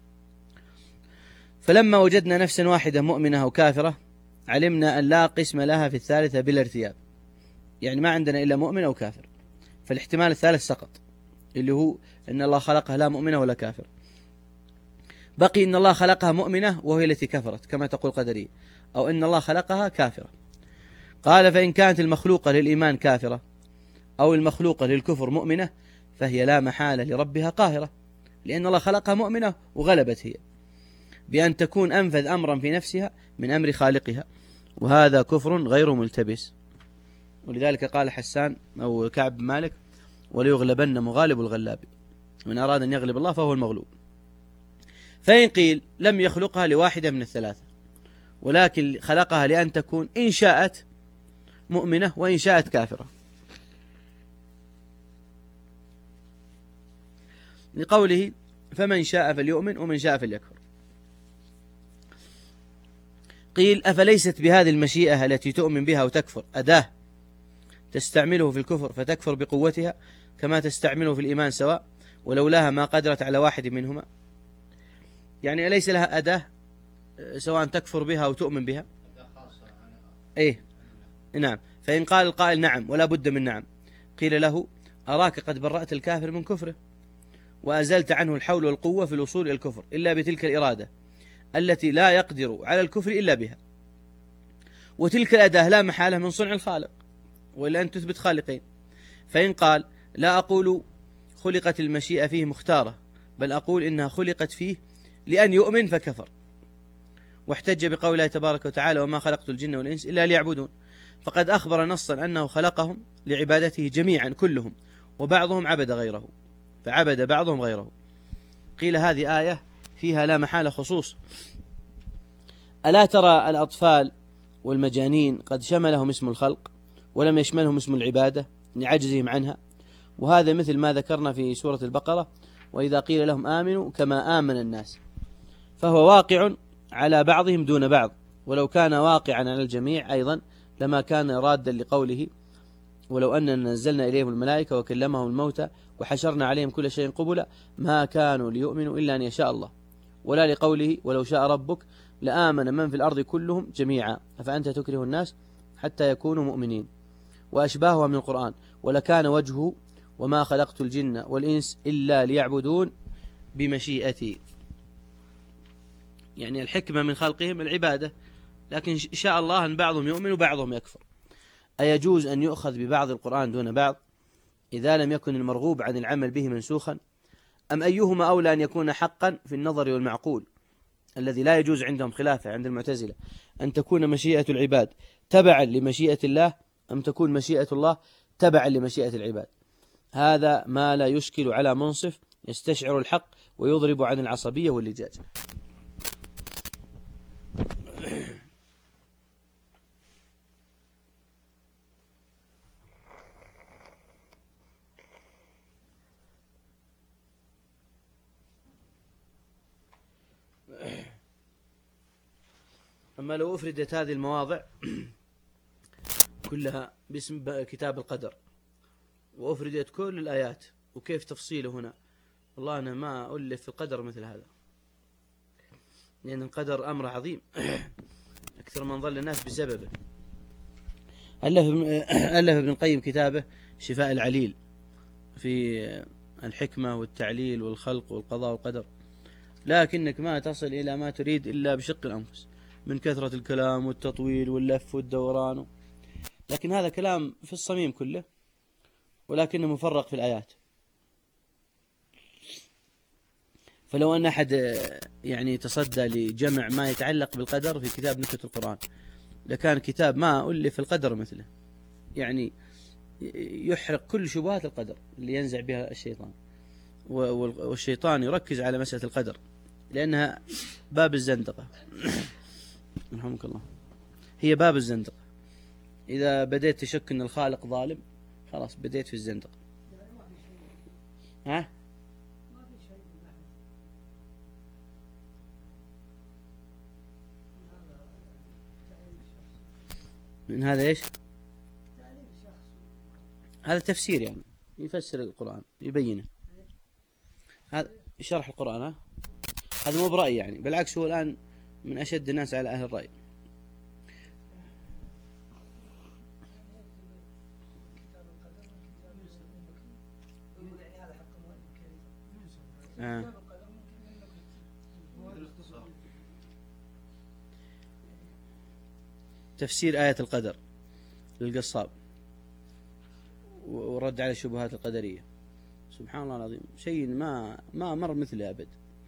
فلما وجدنا نفسا واحدة مؤمنة أو كافرة علمنا أن لا قسم لها في الثالثة بلا ارتياب، يعني ما عندنا إلا مؤمن أو كافر، فالاحتمال الثالث سقط اللي هو أن الله خلقها لا مؤمنة ولا كافر. بقي أن الله خلقها مؤمنة وهي التي كفرت كما تقول قدرية، أو أن الله خلقها كافرة. قال فإن كانت المخلوقة للإيمان كافرة أو المخلوقة للكفر مؤمنة فهي لا محالة لربها قاهرة، لأن الله خلقها مؤمنة وغلبت هي بأن تكون أنفذ أمرا في نفسها من أمر خالقها، وهذا كفر غير ملتبس. ولذلك قال حسان أو كعب بن مالك وليغلبن مغالب الغلاب، من أراد أن يغلب الله فهو المغلوب. فإن قيل لم يخلقها لواحدة من الثلاثة، ولكن خلقها لأن تكون إن شاءت مؤمنة وإن شاءت كافرة، لقوله فمن شاء فليؤمن ومن شاء فليكفر. قيل أفليست بهذه المشيئة التي تؤمن بها وتكفر أداة تستعمله في الكفر فتكفر بقوتها كما تستعمله في الإيمان سواء، ولولاها ما قدرت على واحد منهما؟ يعني أليس لها أداة سواء تكفر بها أو تؤمن بها؟ إيه نعم. فإن قال القائل نعم ولا بد من نعم، قيل له أراك قد برأت الكافر من كفره وأزلت عنه الحول والقوة في الوصول إلى الكفر إلا بتلك الإرادة التي لا يقدر على الكفر إلا بها، وتلك الأداة لا محالة من صنع الخالق، وإلا أن تثبت خالقين. فإن قال لا أقول خلقت المشيئة فيه مختارة، بل أقول إنها خلقت فيه لأن يؤمن فكفر، واحتج بقوله تبارك وتعالى وما خلقت الجن والإنس إلا ليعبدون، فقد أخبر نصا أنه خلقهم لعبادته جميعا كلهم، وبعضهم عبد غيره فعبد بعضهم غيره. قيل هذه آية فيها لا محالة خصوص. ألا ترى الأطفال والمجانين قد شملهم اسم الخلق ولم يشملهم اسم العبادة لعجزهم عنها، وهذا مثل ما ذكرنا في سورة البقرة وإذا قيل لهم آمنوا كما آمن الناس، فهو واقع على بعضهم دون بعض، ولو كان واقعا على الجميع أيضا لما كان رادا لقوله ولو أننا نزلنا إليهم الملائكة وكلمهم الموتى وحشرنا عليهم كل شيء قبلا ما كانوا ليؤمنوا إلا أن يشاء الله، ولا لقوله ولو شاء ربك لآمن من في الأرض كلهم جميعا أفأنت تكره الناس حتى يكونوا مؤمنين، وأشباهها من القرآن ولكان وجهه وما خلقت الجن والإنس إلا ليعبدون بمشيئتي، يعني الحكمة من خلقهم العبادة، لكن شاء الله أن بعضهم يؤمن وبعضهم يكفر. أيجوز أن يؤخذ ببعض القرآن دون بعض إذا لم يكن المرغوب عن العمل به منسوخا، أم أيهما أولى أن يكون حقا في النظر والمعقول الذي لا يجوز عندهم خلافه عند المعتزلة، أن تكون مشيئة العباد تبعا لمشيئة الله أم تكون مشيئة الله تبعا لمشيئة العباد؟ هذا ما لا يشكل على منصف يستشعر الحق ويضرب عن العصبية واللجاج. أما لو أفردت هذه المواضع كلها باسم كتاب القدر، وأفردت كل الآيات وكيف تفصيله هنا، والله أنا ما ألف في القدر مثل هذا، لأن القدر أمر عظيم أكثر من ظل الناس بسببه. ألف ابن القيم كتابه شفاء العليل في الحكمة والتعليل والخلق والقضاء والقدر، لكنك ما تصل إلى ما تريد إلا بشق الأنفس من كثرة الكلام والتطويل واللف والدوران، لكن هذا كلام في الصميم كله، ولكنه مفرق في الآيات. فلو أن أحد يعني تصدى لجمع ما يتعلق بالقدر في كتاب نكت القرآن لكان كتاب ما ألف القدر مثله، يعني يحرق كل شبهات القدر اللي ينزع بها الشيطان، والشيطان يركز على مسألة القدر لأنها باب الزندقة رحمك الله، هي باب الزندقة. إذا بديت تشك أن الخالق ظالم خلاص بديت في الزندقة. ها؟ من هذا إيش؟ هذا تفسير، يعني يفسر القرآن يبينه، هذا شرح القرآن. ها؟ هذا مو برأي يعني، بالعكس هو الآن من أشد الناس على أهل الرأي. آه. تفسير آية القدر للقصاب ورد على الشبهات القدرية، سبحان الله العظيم، شيء ما ما مر مثله أبد.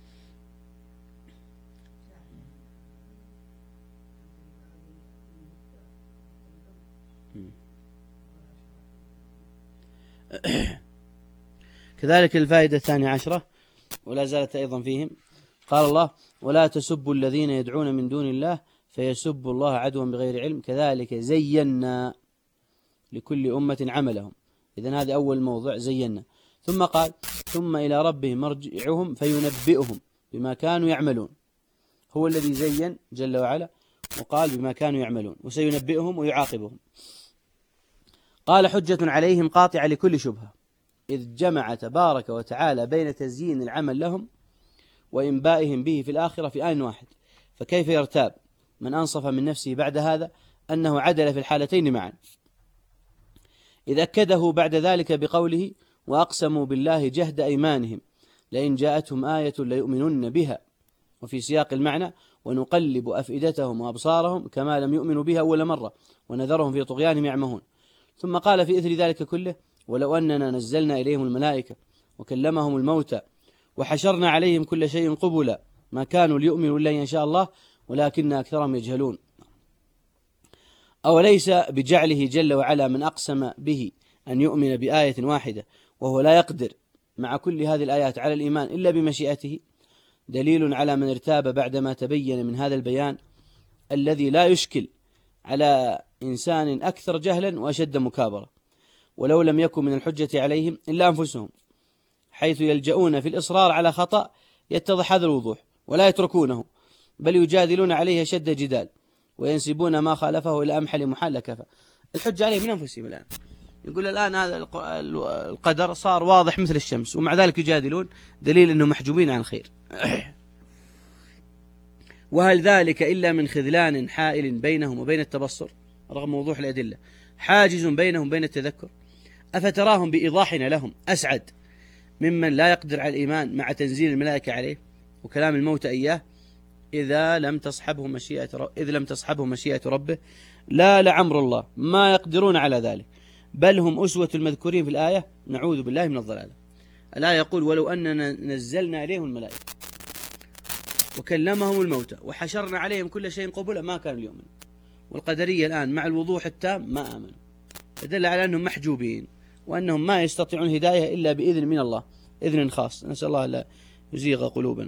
كذلك الفائدة الثانية عشرة ولا زالت أيضا فيهم، قال الله: ولا تسبوا الذين يدعون من دون الله فيسبوا الله عدوا بغير علم كذلك زينا لكل أمة عملهم. إذن هذا أول موضوع زينا. ثم قال: ثم إلى ربهم مرجعهم فينبئهم بما كانوا يعملون. هو الذي زين جل وعلا وقال بما كانوا يعملون وسينبئهم ويعاقبهم. قال: حجة عليهم قاطعة لكل شبهة، إذ جمع تبارك وتعالى بين تزيين العمل لهم وإنبائهم به في الآخرة في آن واحد، فكيف يرتاب من أنصف من نفسه بعد هذا أنه عدل في الحالتين معا، إذ أكده بعد ذلك بقوله: وأقسموا بالله جهد أيمانهم لئن جاءتهم آية ليؤمنن بها، وفي سياق المعنى: ونقلب أفئدتهم وأبصارهم كما لم يؤمنوا بها أول مرة ونذرهم في طغيانهم يعمهون. ثم قال في إثر ذلك كله: ولو أننا نزلنا إليهم الملائكة وكلمهم الموتى وحشرنا عليهم كل شيء قبلا ما كانوا ليؤمنوا إلا إن شاء الله ولكن أكثرهم يجهلون. أوليس بجعله جل وعلا من أقسم به أن يؤمن بآية واحدة وهو لا يقدر مع كل هذه الآيات على الإيمان إلا بمشيئته دليل على من ارتاب بعدما تبين من هذا البيان الذي لا يشكل على إنسان أكثر جهلا وأشد مكابرة، ولو لم يكن من الحجة عليهم إلا أنفسهم، حيث يلجؤون في الإصرار على خطأ يتضح هذا الوضوح ولا يتركونه، بل يجادلون عليه شد جدال وينسبون ما خالفه إلى أمحل محال كفى. الحجة عليه من أنفسهم الآن، يقول الآن هذا القدر صار واضح مثل الشمس ومع ذلك يجادلون، دليل أنهم محجوبين عن الخير. وهل ذلك إلا من خذلان حائل بينهم وبين التبصر رغم وضوح الأدلة، حاجز بينهم وبين التذكر؟ أفتراهم بإيضاحنا لهم أسعد ممن لا يقدر على الإيمان مع تنزيل الملائكة عليه وكلام الموت إياه إذا لم تصحبه مشيئة إذ لم تصحبه مشيئة ربه؟ لا لعمر الله ما يقدرون على ذلك، بل هم أسوة المذكورين في الآية، نعوذ بالله من الضلال. الآية يقول: ولو أننا نزلنا إليهم الملائكة وكلمهم الموتى وحشرنا عليهم كل شيء قبلا ما كانوا ليؤمنوا. والقدرية الآن مع الوضوح التام ما آمنوا، فدل على أنهم محجوبين وأنهم ما يستطيعون الهداية إلا بإذن من الله، إذن خاص، نسأل الله لا يزيغ قلوبنا.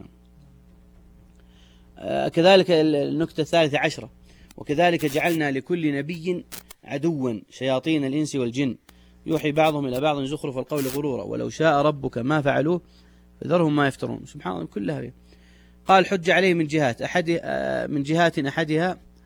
آه كذلك النكتة الثالثة عشرة: وكذلك جعلنا لكل نبي عدوا شياطين الإنس والجن يوحي بعضهم إلى بعض زخرف القول غرورا ولو شاء ربك ما فعلوه فذرهم ما يفترون. سبحان الله كلها بيه. قال: حج عليه من جهات أحد من جهات أحدها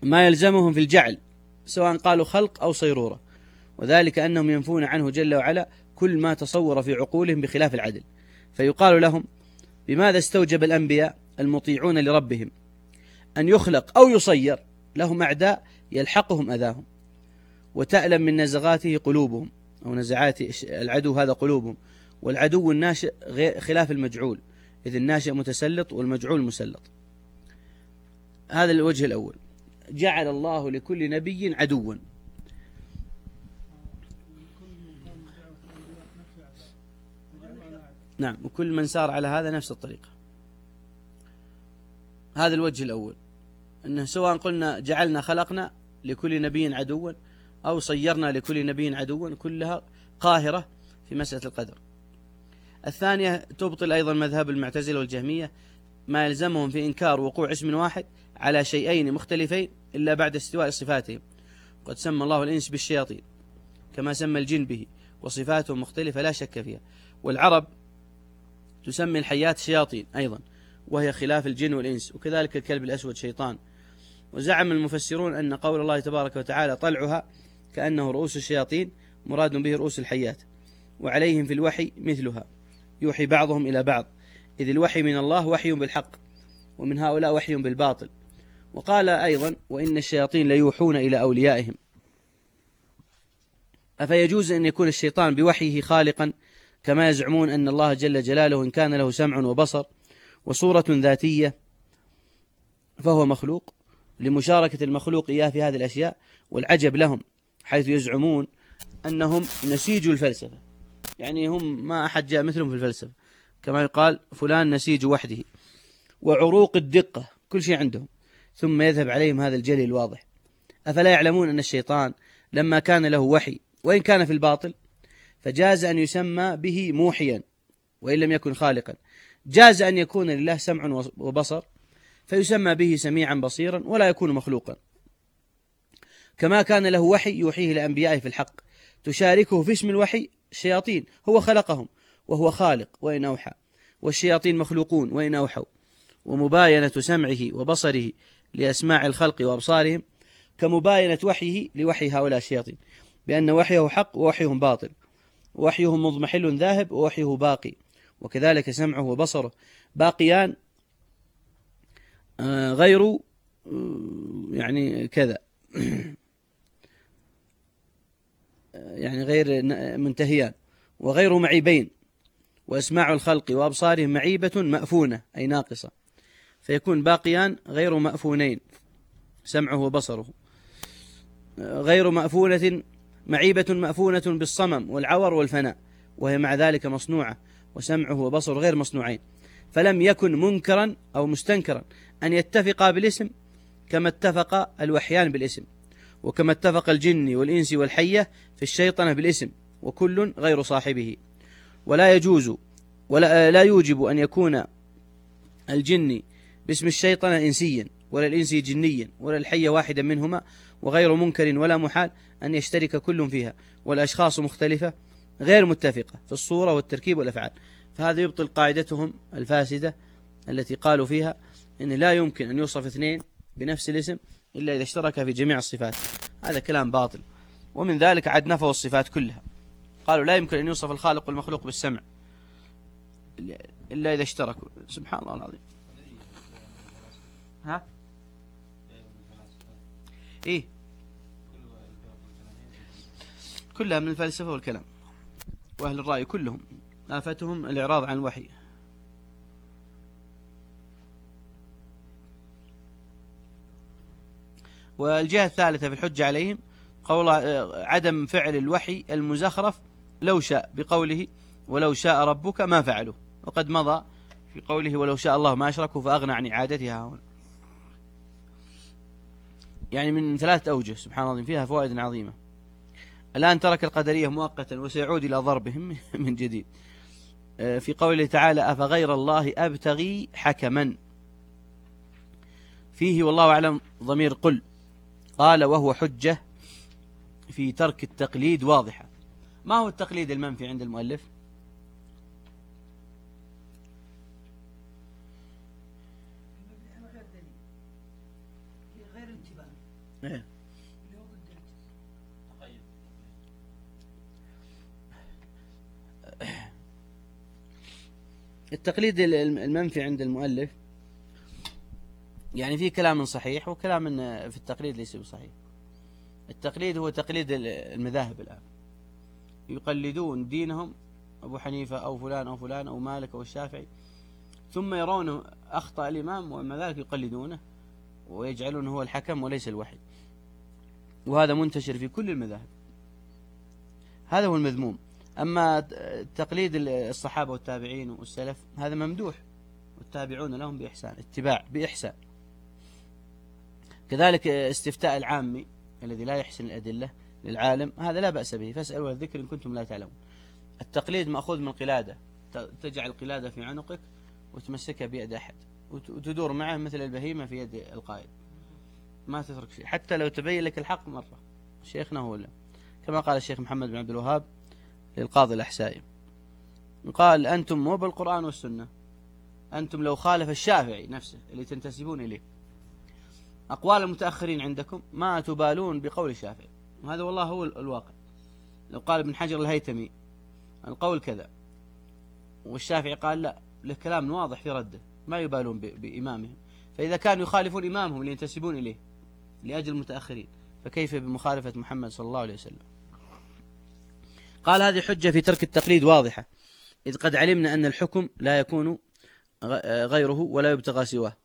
ما يلزمهم في الجعل سواء قالوا خلق أو صيرورة، وذلك أنهم ينفون عنه جل وعلا كل ما تصور في عقولهم بخلاف العدل، فيقال لهم: بماذا استوجب الأنبياء المطيعون لربهم أن يخلق أو يصير لهم أعداء يلحقهم أذاهم، وتألم من نزغاته قلوبهم، أو نزعات العدو هذا قلوبهم، والعدو الناشئ خلاف المجعول، إذ الناشئ متسلط والمجعول مسلط. هذا الوجه الأول، جعل الله لكل نبي عدوا. نعم، وكل من سار على هذا نفس الطريقة. هذا الوجه الأول، أنه سواء قلنا جعلنا خلقنا لكل نبي عدوا أو صيرنا لكل نبي عدوا، كلها قاهرة في مسألة القدر. الثانية تبطل أيضا مذهب المعتزلة والجهمية ما يلزمهم في إنكار وقوع اسم واحد على شيئين مختلفين إلا بعد استواء صفاتهم. قد سمى الله الإنس بالشياطين كما سمى الجن به، وصفاتهم مختلفة لا شك فيها. والعرب تسمي الحيات شياطين أيضا، وهي خلاف الجن والإنس، وكذلك الكلب الأسود شيطان. وزعم المفسرون أن قول الله تبارك وتعالى طلعها كأنه رؤوس الشياطين مراد به رؤوس الحيات، وعليهم في الوحي مثلها يوحي بعضهم إلى بعض، إذ الوحي من الله وحي بالحق، ومن هؤلاء وحي بالباطل. وقال أيضا: وإن الشياطين ليوحون إلى أوليائهم. أفيجوز أن يكون الشيطان بوحيه خالقا كما يزعمون أن الله جل جلاله إن كان له سمع وبصر وصورة ذاتية فهو مخلوق، لمشاركة المخلوق إياه في هذه الأشياء؟ والعجب لهم حيث يزعمون أنهم نسيج الفلسفة، يعني هم ما أحد جاء مثلهم في الفلسفة، كما يقال فلان نسيج وحده، وعروق الدقة كل شيء عندهم، ثم يذهب عليهم هذا الجلي الواضح. أفلا يعلمون أن الشيطان لما كان له وحي وإن كان في الباطل فجاز أن يسمى به موحيا وإن لم يكن خالقا، جاز أن يكون لله سمع وبصر فيسمى به سميعا بصيرا ولا يكون مخلوقا، كما كان له وحي يوحيه لأنبيائه في الحق تشاركه في اسم الوحي الشياطين، هو خلقهم وهو خالق وإن أوحى، والشياطين مخلوقون وإن أوحوا. ومباينة سمعه وبصره لأسماع الخلق وأبصارهم كمباينة وحيه لوحي هؤلاء الشياطين، بأن وحيه حق ووحيهم باطل، ووحيهم مضمحل ذاهب ووحيه باقي، وكذلك سمعه وبصره باقيان غير يعني كذا يعني غير منتهيان وغير معيبين، وأسماع الخلق وأبصارهم معيبة مأفونة أي ناقصة، فيكون باقيان غير مأفونين سمعه وبصره، غير مأفونة معيبة مأفونة بالصمم والعور والفناء، وهي مع ذلك مصنوعة، وسمعه وبصره غير مصنوعين، فلم يكن منكرا أو مستنكرا أن يتفقا بالاسم كما اتفق الوحيان بالاسم، وكما اتفق الجن والإنس والحية في الشيطنة بالاسم، وكل غير صاحبه. ولا يجوز ولا لا يوجب أن يكون الجن باسم الشيطنة إنسيا ولا الإنس جنيا ولا الحية واحدا منهما، وغير منكر ولا محال أن يشترك كل فيها، والأشخاص مختلفة غير متفقة في الصورة والتركيب والأفعال. فهذا يبطل قاعدتهم الفاسدة التي قالوا فيها إن لا يمكن أن يوصف اثنين بنفس الاسم إلا إذا اشترك في جميع الصفات. هذا كلام باطل، ومن ذلك عد نفوا الصفات كلها، قالوا لا يمكن أن يوصف الخالق والمخلوق بالسمع إلا إذا اشتركوا. سبحان الله العظيم. ها إيه كلها من الفلسفة والكلام، وأهل الرأي كلهم آفتهم الإعراض عن الوحي. والجهة الثالثة في الحجة عليهم قول عدم فعل الوحي المزخرف لو شاء، بقوله ولو شاء ربك ما فعلوا، وقد مضى في قوله ولو شاء الله ما أشركوا فأغنى عن إعادتها هنا. يعني من ثلاثة أوجه سبحان الله فيها فوائد عظيمة. الآن ترك القدرية مؤقتا وسيعود إلى ضربهم من جديد في قوله تعالى أفغير الله أبتغي حكما، فيه والله أعلم ضمير قل، قال وهو حجة في ترك التقليد واضحة. ما هو التقليد المنفي عند المؤلف؟ إيه. التقليد المنفي عند المؤلف يعني فيه كلام صحيح وكلام في التقليد ليس بصحيح. التقليد هو تقليد المذاهب الآن، يقلدون دينهم أبو حنيفة أو فلان أو فلان أو مالك أو الشافعي، ثم يرونه أخطأ الإمام وما ذلك يقلدونه ويجعلونه هو الحكم وليس الوحي، وهذا منتشر في كل المذاهب، هذا هو المذموم. أما تقليد الصحابة والتابعين والسلف هذا ممدوح، والتابعون لهم بإحسان، اتباع بإحسان. كذلك استفتاء العامي الذي لا يحسن الأدلة للعالم هذا لا بأس به، فاسألوا الذكر إن كنتم لا تعلمون. التقليد مأخوذ من القلادة، تجعل القلادة في عنقك وتمسكها بيد أحد وتدور معه مثل البهيمة في يد القائد، ما تترك شيء حتى لو تبين لك الحق مرة. شيخنا هو له كما قال الشيخ محمد بن عبد الوهاب للقاضي الأحسائي، قال أنتم مو بالقرآن والسنة، أنتم لو خالف الشافعي نفسه اللي تنتسبون إليه أقوال المتأخرين عندكم ما تبالون بقول الشافعي، وهذا والله هو الواقع. لو قال ابن حجر الهيتمي القول كذا والشافعي قال لا، له كلام واضح في رده، ما يبالون بإمامهم. فإذا كانوا يخالفون إمامهم اللي ينتسبون إليه لأجل المتأخرين، فكيف بمخالفة محمد صلى الله عليه وسلم؟ قال هذه حجة في ترك التقليد واضحة، إذ قد علمنا أن الحكم لا يكون غيره ولا يبتغى سواه،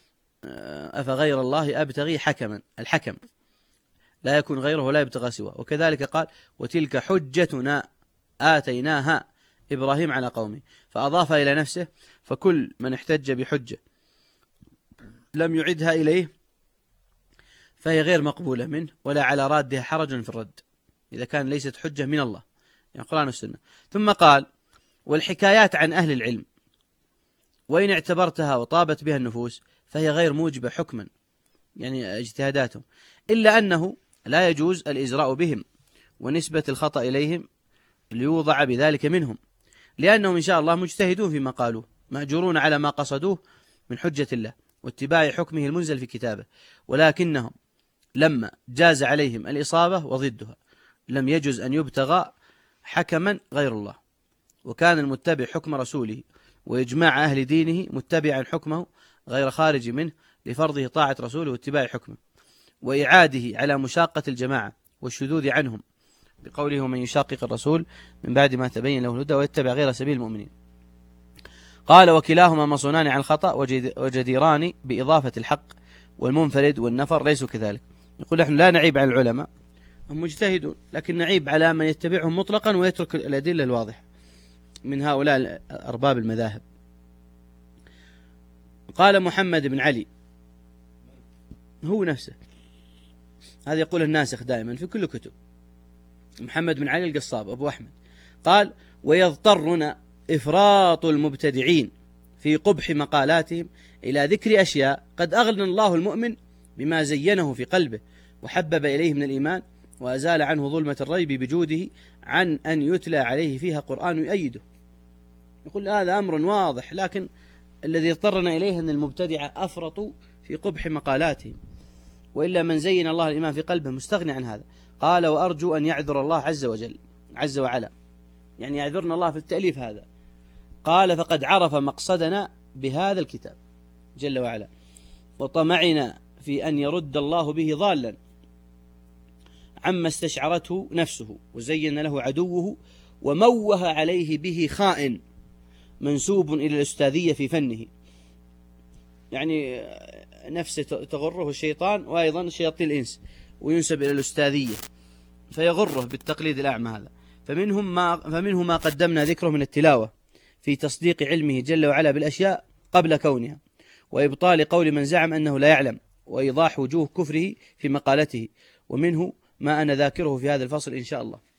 أفغير الله أبتغي حكما، الحكم لا يكون غيره ولا يبتغى سواه. وكذلك قال وتلك حجتنا آتيناها إبراهيم على قومه، فأضاف إلى نفسه، فكل من احتج بحجة لم يعدها إليه فهي غير مقبولة منه، ولا على رادها حرج في الرد إذا كان ليست حجة من الله، يعني القرآن والسنة. ثم قال والحكايات عن أهل العلم وإن اعتبرتها وطابت بها النفوس فهي غير موجبة حكما، يعني اجتهاداتهم، إلا أنه لا يجوز الإزراء بهم ونسبة الخطأ إليهم ليوضع بذلك منهم، لأنهم إن شاء الله مجتهدون فيما قالوه، مأجورون على ما قصدوه من حجة الله واتباع حكمه المنزل في كتابه، ولكنهم لما جاز عليهم الإصابة وضدها لم يجوز أن يبتغى حكما غير الله، وكان المتبع حكم رسوله وإجماع أهل دينه متبعا حكمه غير خارج منه لفرضه طاعة رسوله واتباع حكمه، وإعاده على مشاقة الجماعة والشذوذ عنهم بقوله ومن يشاقق الرسول من بعد ما تبين له الهدى ويتبع غير سبيل المؤمنين. قال وكلاهما مصونان عن الخطأ وجديران بإضافة الحق، والمنفرد والنفر ليسوا كذلك. يقول نحن لا نعيب على العلماء، هم مجتهدون، لكن نعيب على من يتبعهم مطلقا ويترك الأدلة الواضحة من هؤلاء أرباب المذاهب. قال محمد بن علي هو نفسه، هذا يقول الناسخ دائما في كل كتب، محمد بن علي القصاب أبو أحمد، قال ويضطرنا إفراط المبتدعين في قبح مقالاتهم إلى ذكر أشياء قد أغنى الله المؤمن بما زينه في قلبه وحبب إليه من الإيمان وأزال عنه ظلمة الريب بجوده عن أن يتلى عليه فيها قرآن يؤيده. يقول هذا أمر واضح، لكن الذي اضطرنا إليه أن المبتدع أفرطوا في قبح مقالاتهم، وإلا من زين الله الإيمان في قلبه مستغني عن هذا. قال وأرجو أن يعذر الله عز وجل عز وعلا، يعني يعذرنا الله في التأليف هذا. قال فقد عرف مقصدنا بهذا الكتاب جل وعلا، وطمعنا في أن يرد الله به ضالا عما استشعرته نفسه وزين له عدوه وموه عليه به خائن منسوب إلى الأستاذية في فنه، يعني نفسه تغره الشيطان وأيضا شياطين الإنس وينسب إلى الأستاذية فيغره بالتقليد الأعمى هذا. فمنهم ما فمنه ما قدمنا ذكره من التلاوة في تصديق علمه جل وعلا بالأشياء قبل كونها، وإبطال قول من زعم أنه لا يعلم، وإيضاح وجوه كفره في مقالته، ومنه ما أنا ذاكره في هذا الفصل إن شاء الله،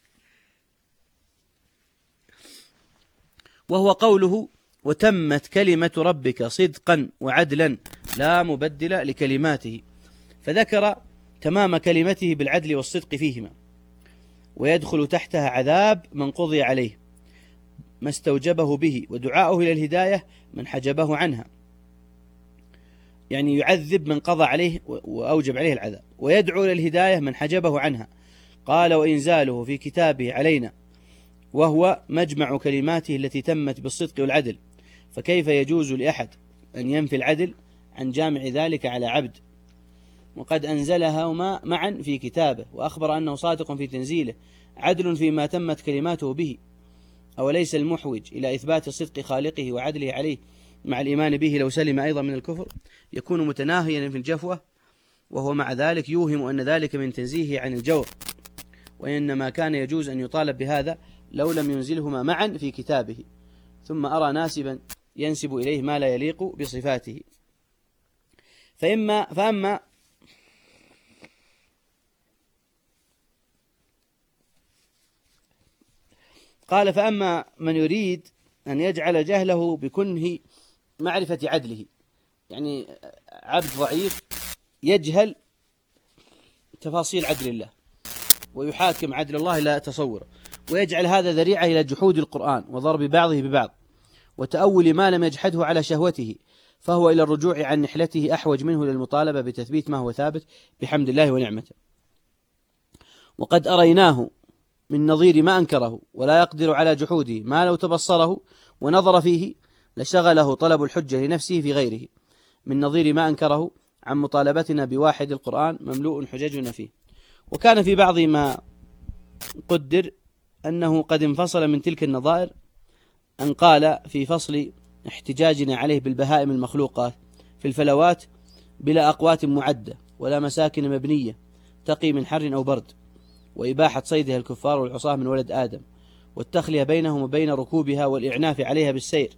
وهو قوله وتمت كلمة ربك صدقا وعدلا لا مبدل لكلماته، فذكر تمام كلمته بالعدل والصدق فيهما، ويدخل تحتها عذاب من قضي عليه ما استوجبه به، ودعاؤه إلى الهداية من حجبه عنها. يعني يعذب من قضى عليه وأوجب عليه العذاب، ويدعو للهداية من حجبه عنها. قال: وإنزاله في كتابه علينا وهو مجمع كلماته التي تمت بالصدق والعدل، فكيف يجوز لأحد أن ينفي العدل عن جامع ذلك على عبد؟ وقد أنزلهما معا في كتابه، وأخبر أنه صادق في تنزيله، عدل فيما تمت كلماته به. أوليس المحوج إلى إثبات صدق خالقه وعدله عليه مع الإيمان به لو سلم أيضا من الكفر يكون متناهيا في الجفوة، وهو مع ذلك يوهم أن ذلك من تنزيهه عن الجور، وإنما كان يجوز أن يطالب بهذا لو لم ينزلهما معا في كتابه. ثم أرى ناسبا ينسب إليه ما لا يليق بصفاته. فإما فأما قال: فأما من يريد أن يجعل جهله بكنه معرفة عدله، يعني عبد ضعيف يجهل تفاصيل عدل الله ويحاكم عدل الله إلى تصوره، ويجعل هذا ذريعة إلى جحود القرآن وضرب بعضه ببعض وتأول ما لم يجحده على شهوته، فهو إلى الرجوع عن نحلته أحوج منه للمطالبة بتثبيت ما هو ثابت بحمد الله ونعمته. وقد أريناه من نظير ما أنكره ولا يقدر على جحوده ما لو تبصره ونظر فيه لشغله طلب الحجة لنفسه في غيره، من نظير ما أنكره عن مطالبتنا بواحد القرآن مملوء حججنا فيه. وكان في بعض ما قدر أنه قد انفصل من تلك النظائر أن قال في فصل احتجاجنا عليه بالبهائم المخلوقات في الفلوات بلا أقوات معدة ولا مساكن مبنية تقي من حر أو برد، وإباحة صيدها الكفار والعصاة من ولد آدم، والتخلية بينهم وبين ركوبها والإعناف عليها بالسير،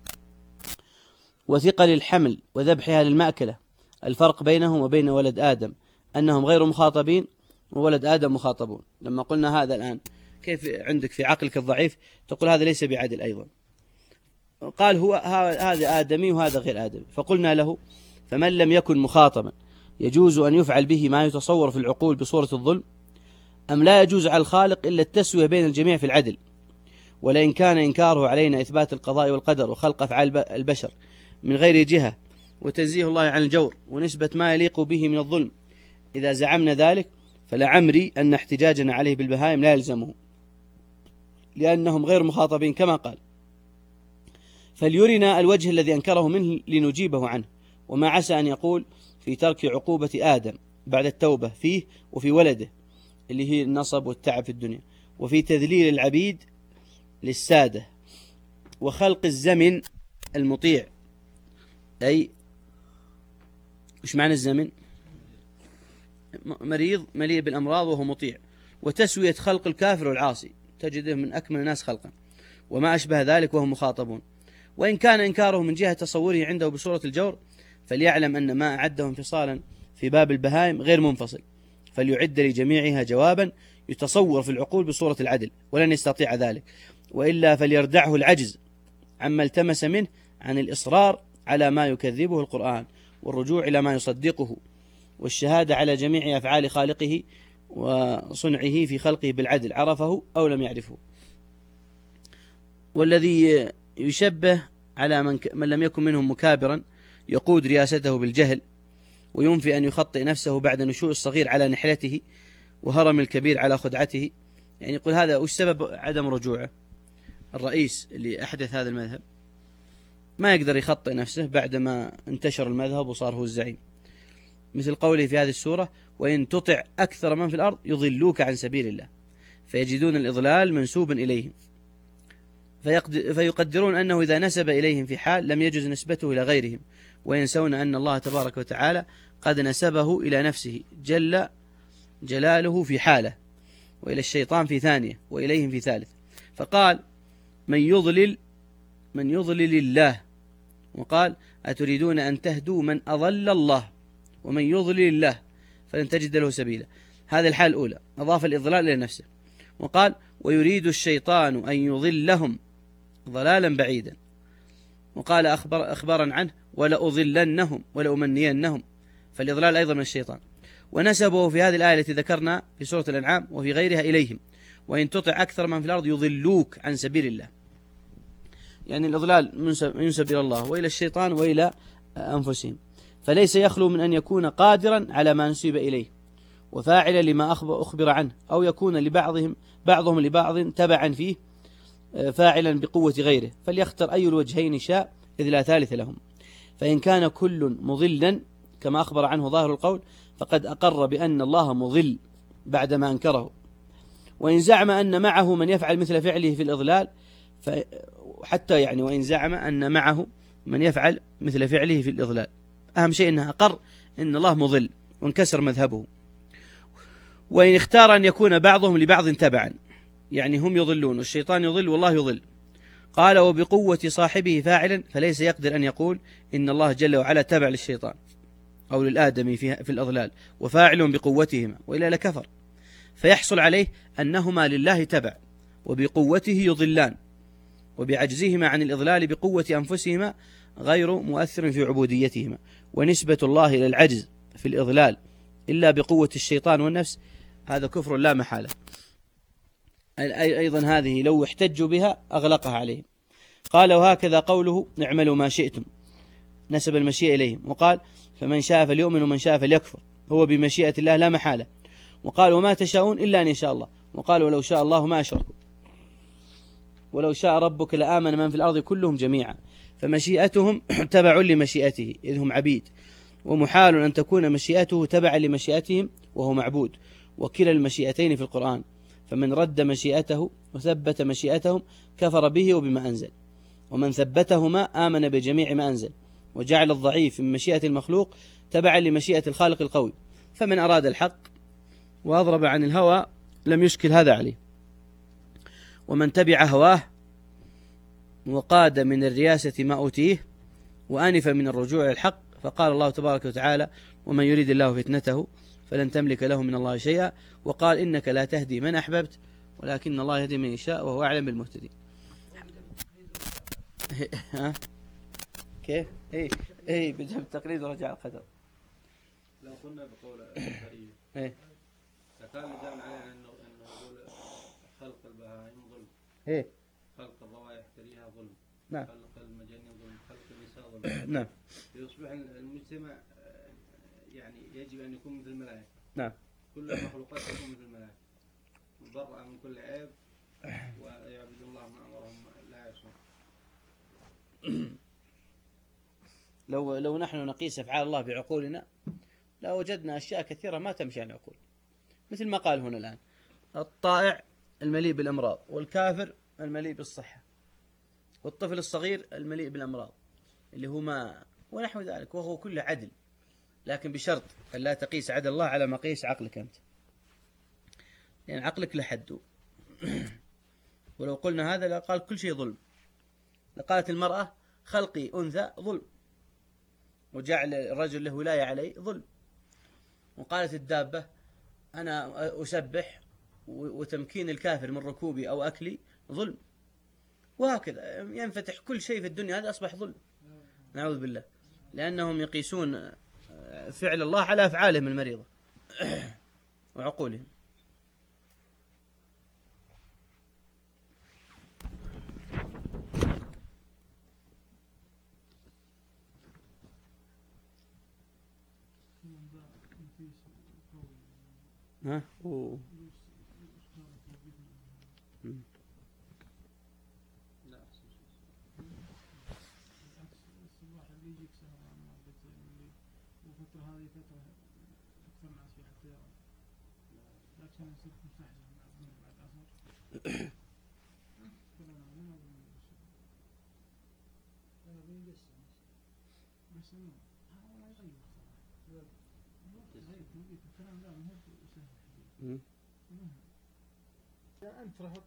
وثقل الحمل وذبحها للمأكلة. الفرق بينهم وبين ولد آدم أنهم غير مخاطبين وولد آدم مخاطبون. لما قلنا هذا الآن كيف عندك في عقلك الضعيف تقول هذا ليس بعدل أيضا؟ قال هو هذا آدمي وهذا غير آدمي، فقلنا له: فمن لم يكن مخاطبا يجوز أن يفعل به ما يتصور في العقول بصورة الظلم، أم لا يجوز على الخالق إلا التسوية بين الجميع في العدل؟ ولئن كان إنكاره علينا إثبات القضاء والقدر وخلق أفعال البشر من غير جهة وتنزيه الله عن الجور ونسبة ما يليق به من الظلم، إذا زعمنا ذلك فلعمري أن احتجاجنا عليه بالبهائم لا يلزمه، لأنهم غير مخاطبين كما قال. فليرنا الوجه الذي أنكره منه لنجيبه عنه، وما عسى أن يقول في ترك عقوبة آدم بعد التوبة فيه وفي ولده اللي هي النصب والتعب في الدنيا، وفي تذليل العبيد للسادة، وخلق الزمن المطيع. أي وش معنى الزمن؟ مريض مليء بالأمراض وهو مطيع، وتسوية خلق الكافر والعاصي تجده من أكمل الناس خلقا، وما أشبه ذلك وهم مخاطبون. وإن كان إنكاره من جهة تصوره عنده بصورة الجور، فليعلم أن ما أعده انفصالا في باب البهائم غير منفصل، فليعد لجميعها جوابا يتصور في العقول بصورة العدل، ولن يستطيع ذلك، وإلا فليردعه العجز عما التمس منه عن الإصرار على ما يكذبه القرآن، والرجوع إلى ما يصدقه، والشهادة على جميع أفعال خالقه وصنعه في خلقه بالعدل، عرفه أو لم يعرفه. والذي يشبه على من, من لم يكن منهم مكابرا يقود رياسته بالجهل، وينفي أن يخطئ نفسه بعد نشوء الصغير على نحلته وهرم الكبير على خدعته. يعني يقول هذا وش سبب عدم رجوعه؟ الرئيس اللي أحدث هذا المذهب ما يقدر يخطئ نفسه بعدما انتشر المذهب وصار هو الزعيم، مثل قوله في هذه السورة: وإن تطع أكثر من في الأرض يضلوك عن سبيل الله فيجدون الإضلال منسوبا إليهم، فيقدرون أنه إذا نسب إليهم في حال لم يجوز نسبته إلى غيرهم، وينسون أن الله تبارك وتعالى قد نسبه إلى نفسه جل جلاله في حالة، وإلى الشيطان في ثانية، وإليهم في ثالث. فقال: من يضلل من يضلل الله، وقال: أتريدون أن تهدوا من أضل الله، ومن يضلل الله فلن تجد له سبيلا. هذه الحالة الأولى، أضاف الإضلال إلى نفسه. وقال: ويريد الشيطان أن يضلهم ضلالا بعيدا. وقال أخبر أخبارا عنه: ولأضلنهم ولأمنينهم، فالإضلال أيضا من الشيطان. ونسبه في هذه الآية التي ذكرنا في سورة الأنعام وفي غيرها إليهم: وإن تطع أكثر من في الأرض يضلوك عن سبيل الله. يعني الإضلال ينسب إلى الله وإلى الشيطان وإلى أنفسهم. فليس يخلو من أن يكون قادرا على ما نسب إليه وفاعلا لما أخبر عنه، أو يكون لبعضهم بعضهم لبعض تبعا فيه فاعلا بقوة غيره، فليختر أي الوجهين شاء إذ لا ثالث لهم. فإن كان كل مضلا كما أخبر عنه ظاهر القول فقد أقر بأن الله مضل بعدما أنكره. وإن زعم أن معه من يفعل مثل فعله في الإضلال، حتى يعني وإن زعم أن معه من يفعل مثل فعله في الإضلال، أهم شيء أنه أقر أن الله مضل وانكسر مذهبه. وإن اختار أن يكون بعضهم لبعض تبعا، يعني هم يضلون والشيطان يضل والله يضل، قال وبقوة صاحبه فاعلا، فليس يقدر أن يقول إن الله جل وعلا تبع للشيطان أو للآدمي في الأضلال وفاعل بقوتهما، وإلا لكفر، فيحصل عليه أنهما لله تبع وبقوته يضلان، وبعجزهما عن الإضلال بقوة أنفسهما غير مؤثر في عبوديتهما. ونسبة الله إلى العجز في الإضلال إلا بقوة الشيطان والنفس هذا كفر لا محالة. أيضا هذه لو احتجوا بها أغلقها عليهم. قال وهكذا قوله اعملوا ما شئتم، نسب المشيئة إليهم، وقال فمن شاء فليؤمن ومن شاء فليكفر، هو بمشيئة الله لا محالة. وقال وما تشاءون إلا أن يشاء الله، وقال ولو شاء الله ما أشركوا، ولو شاء ربك لآمن من في الأرض كلهم جميعا، فمشيئتهم تبع لمشيئته إذ هم عبيد، ومحال أن تكون مشيئته تبعا لمشيئتهم وهو معبود، وكلا المشيئتين في القرآن، فمن رد مشيئته وثبت مشيئتهم كفر به وبما أنزل، ومن ثبتهما آمن بجميع ما أنزل، وجعل الضعيف من مشيئة المخلوق تبعا لمشيئة الخالق القوي. فمن أراد الحق وأضرب عن الهوى لم يشكل هذا عليه، ومن تبع هواه وقاد من الرياسة ما أوتيه وأنف من الرجوع إلى الحق، فقال الله تبارك وتعالى ومن يريد الله فتنته فلن تملك له من الله شيئا، وقال إنك لا تهدي من أحببت ولكن الله يهدي من يشاء وهو أعلم بالمهتدين. ها كيف؟ إيه إيه بدأ بالتقليد ورجع القدر. لو قلنا بقول الأشعرية إيه فكان يدعون علينا أنه أنه يقول خلق البهائم ظلم، إيه خلق الروائح تريها ظلم، نعم، خلق المجانين ظلم، خلق النساء ظلم. نعم، يصبح المجتمع يعني يجب أن يكون مثل الملائكة. نعم، كل المخلوقات تكون مثل الملائكة مبرأة من كل عيب ويعبد الله ما أمرهم لا يعصون. لو لو نحن نقيس أفعال الله بعقولنا لوجدنا أشياء كثيرة ما تمشي على العقول، مثل ما قال هنا الآن الطائع المليء بالأمراض، والكافر المليء بالصحة، والطفل الصغير المليء بالأمراض اللي هما ونحو ذلك، وهو كله عدل، لكن بشرط أن لا تقيس عدل الله على مقيس عقلك أنت، لأن يعني عقلك لحده. ولو قلنا هذا لقال كل شيء ظلم، لقالت المرأة خلقي أنثى ظلم، وجعل الرجل له ولاية عليه ظلم، وقالت الدابة أنا أسبح وتمكين الكافر من ركوبي أو أكلي ظلم، وهكذا ينفتح كل شيء في الدنيا هذا أصبح ظلم، نعوذ بالله، لأنهم يقيسون فعل الله على أفعالهم المريضة وعقولهم. ها أوه. أنت رهط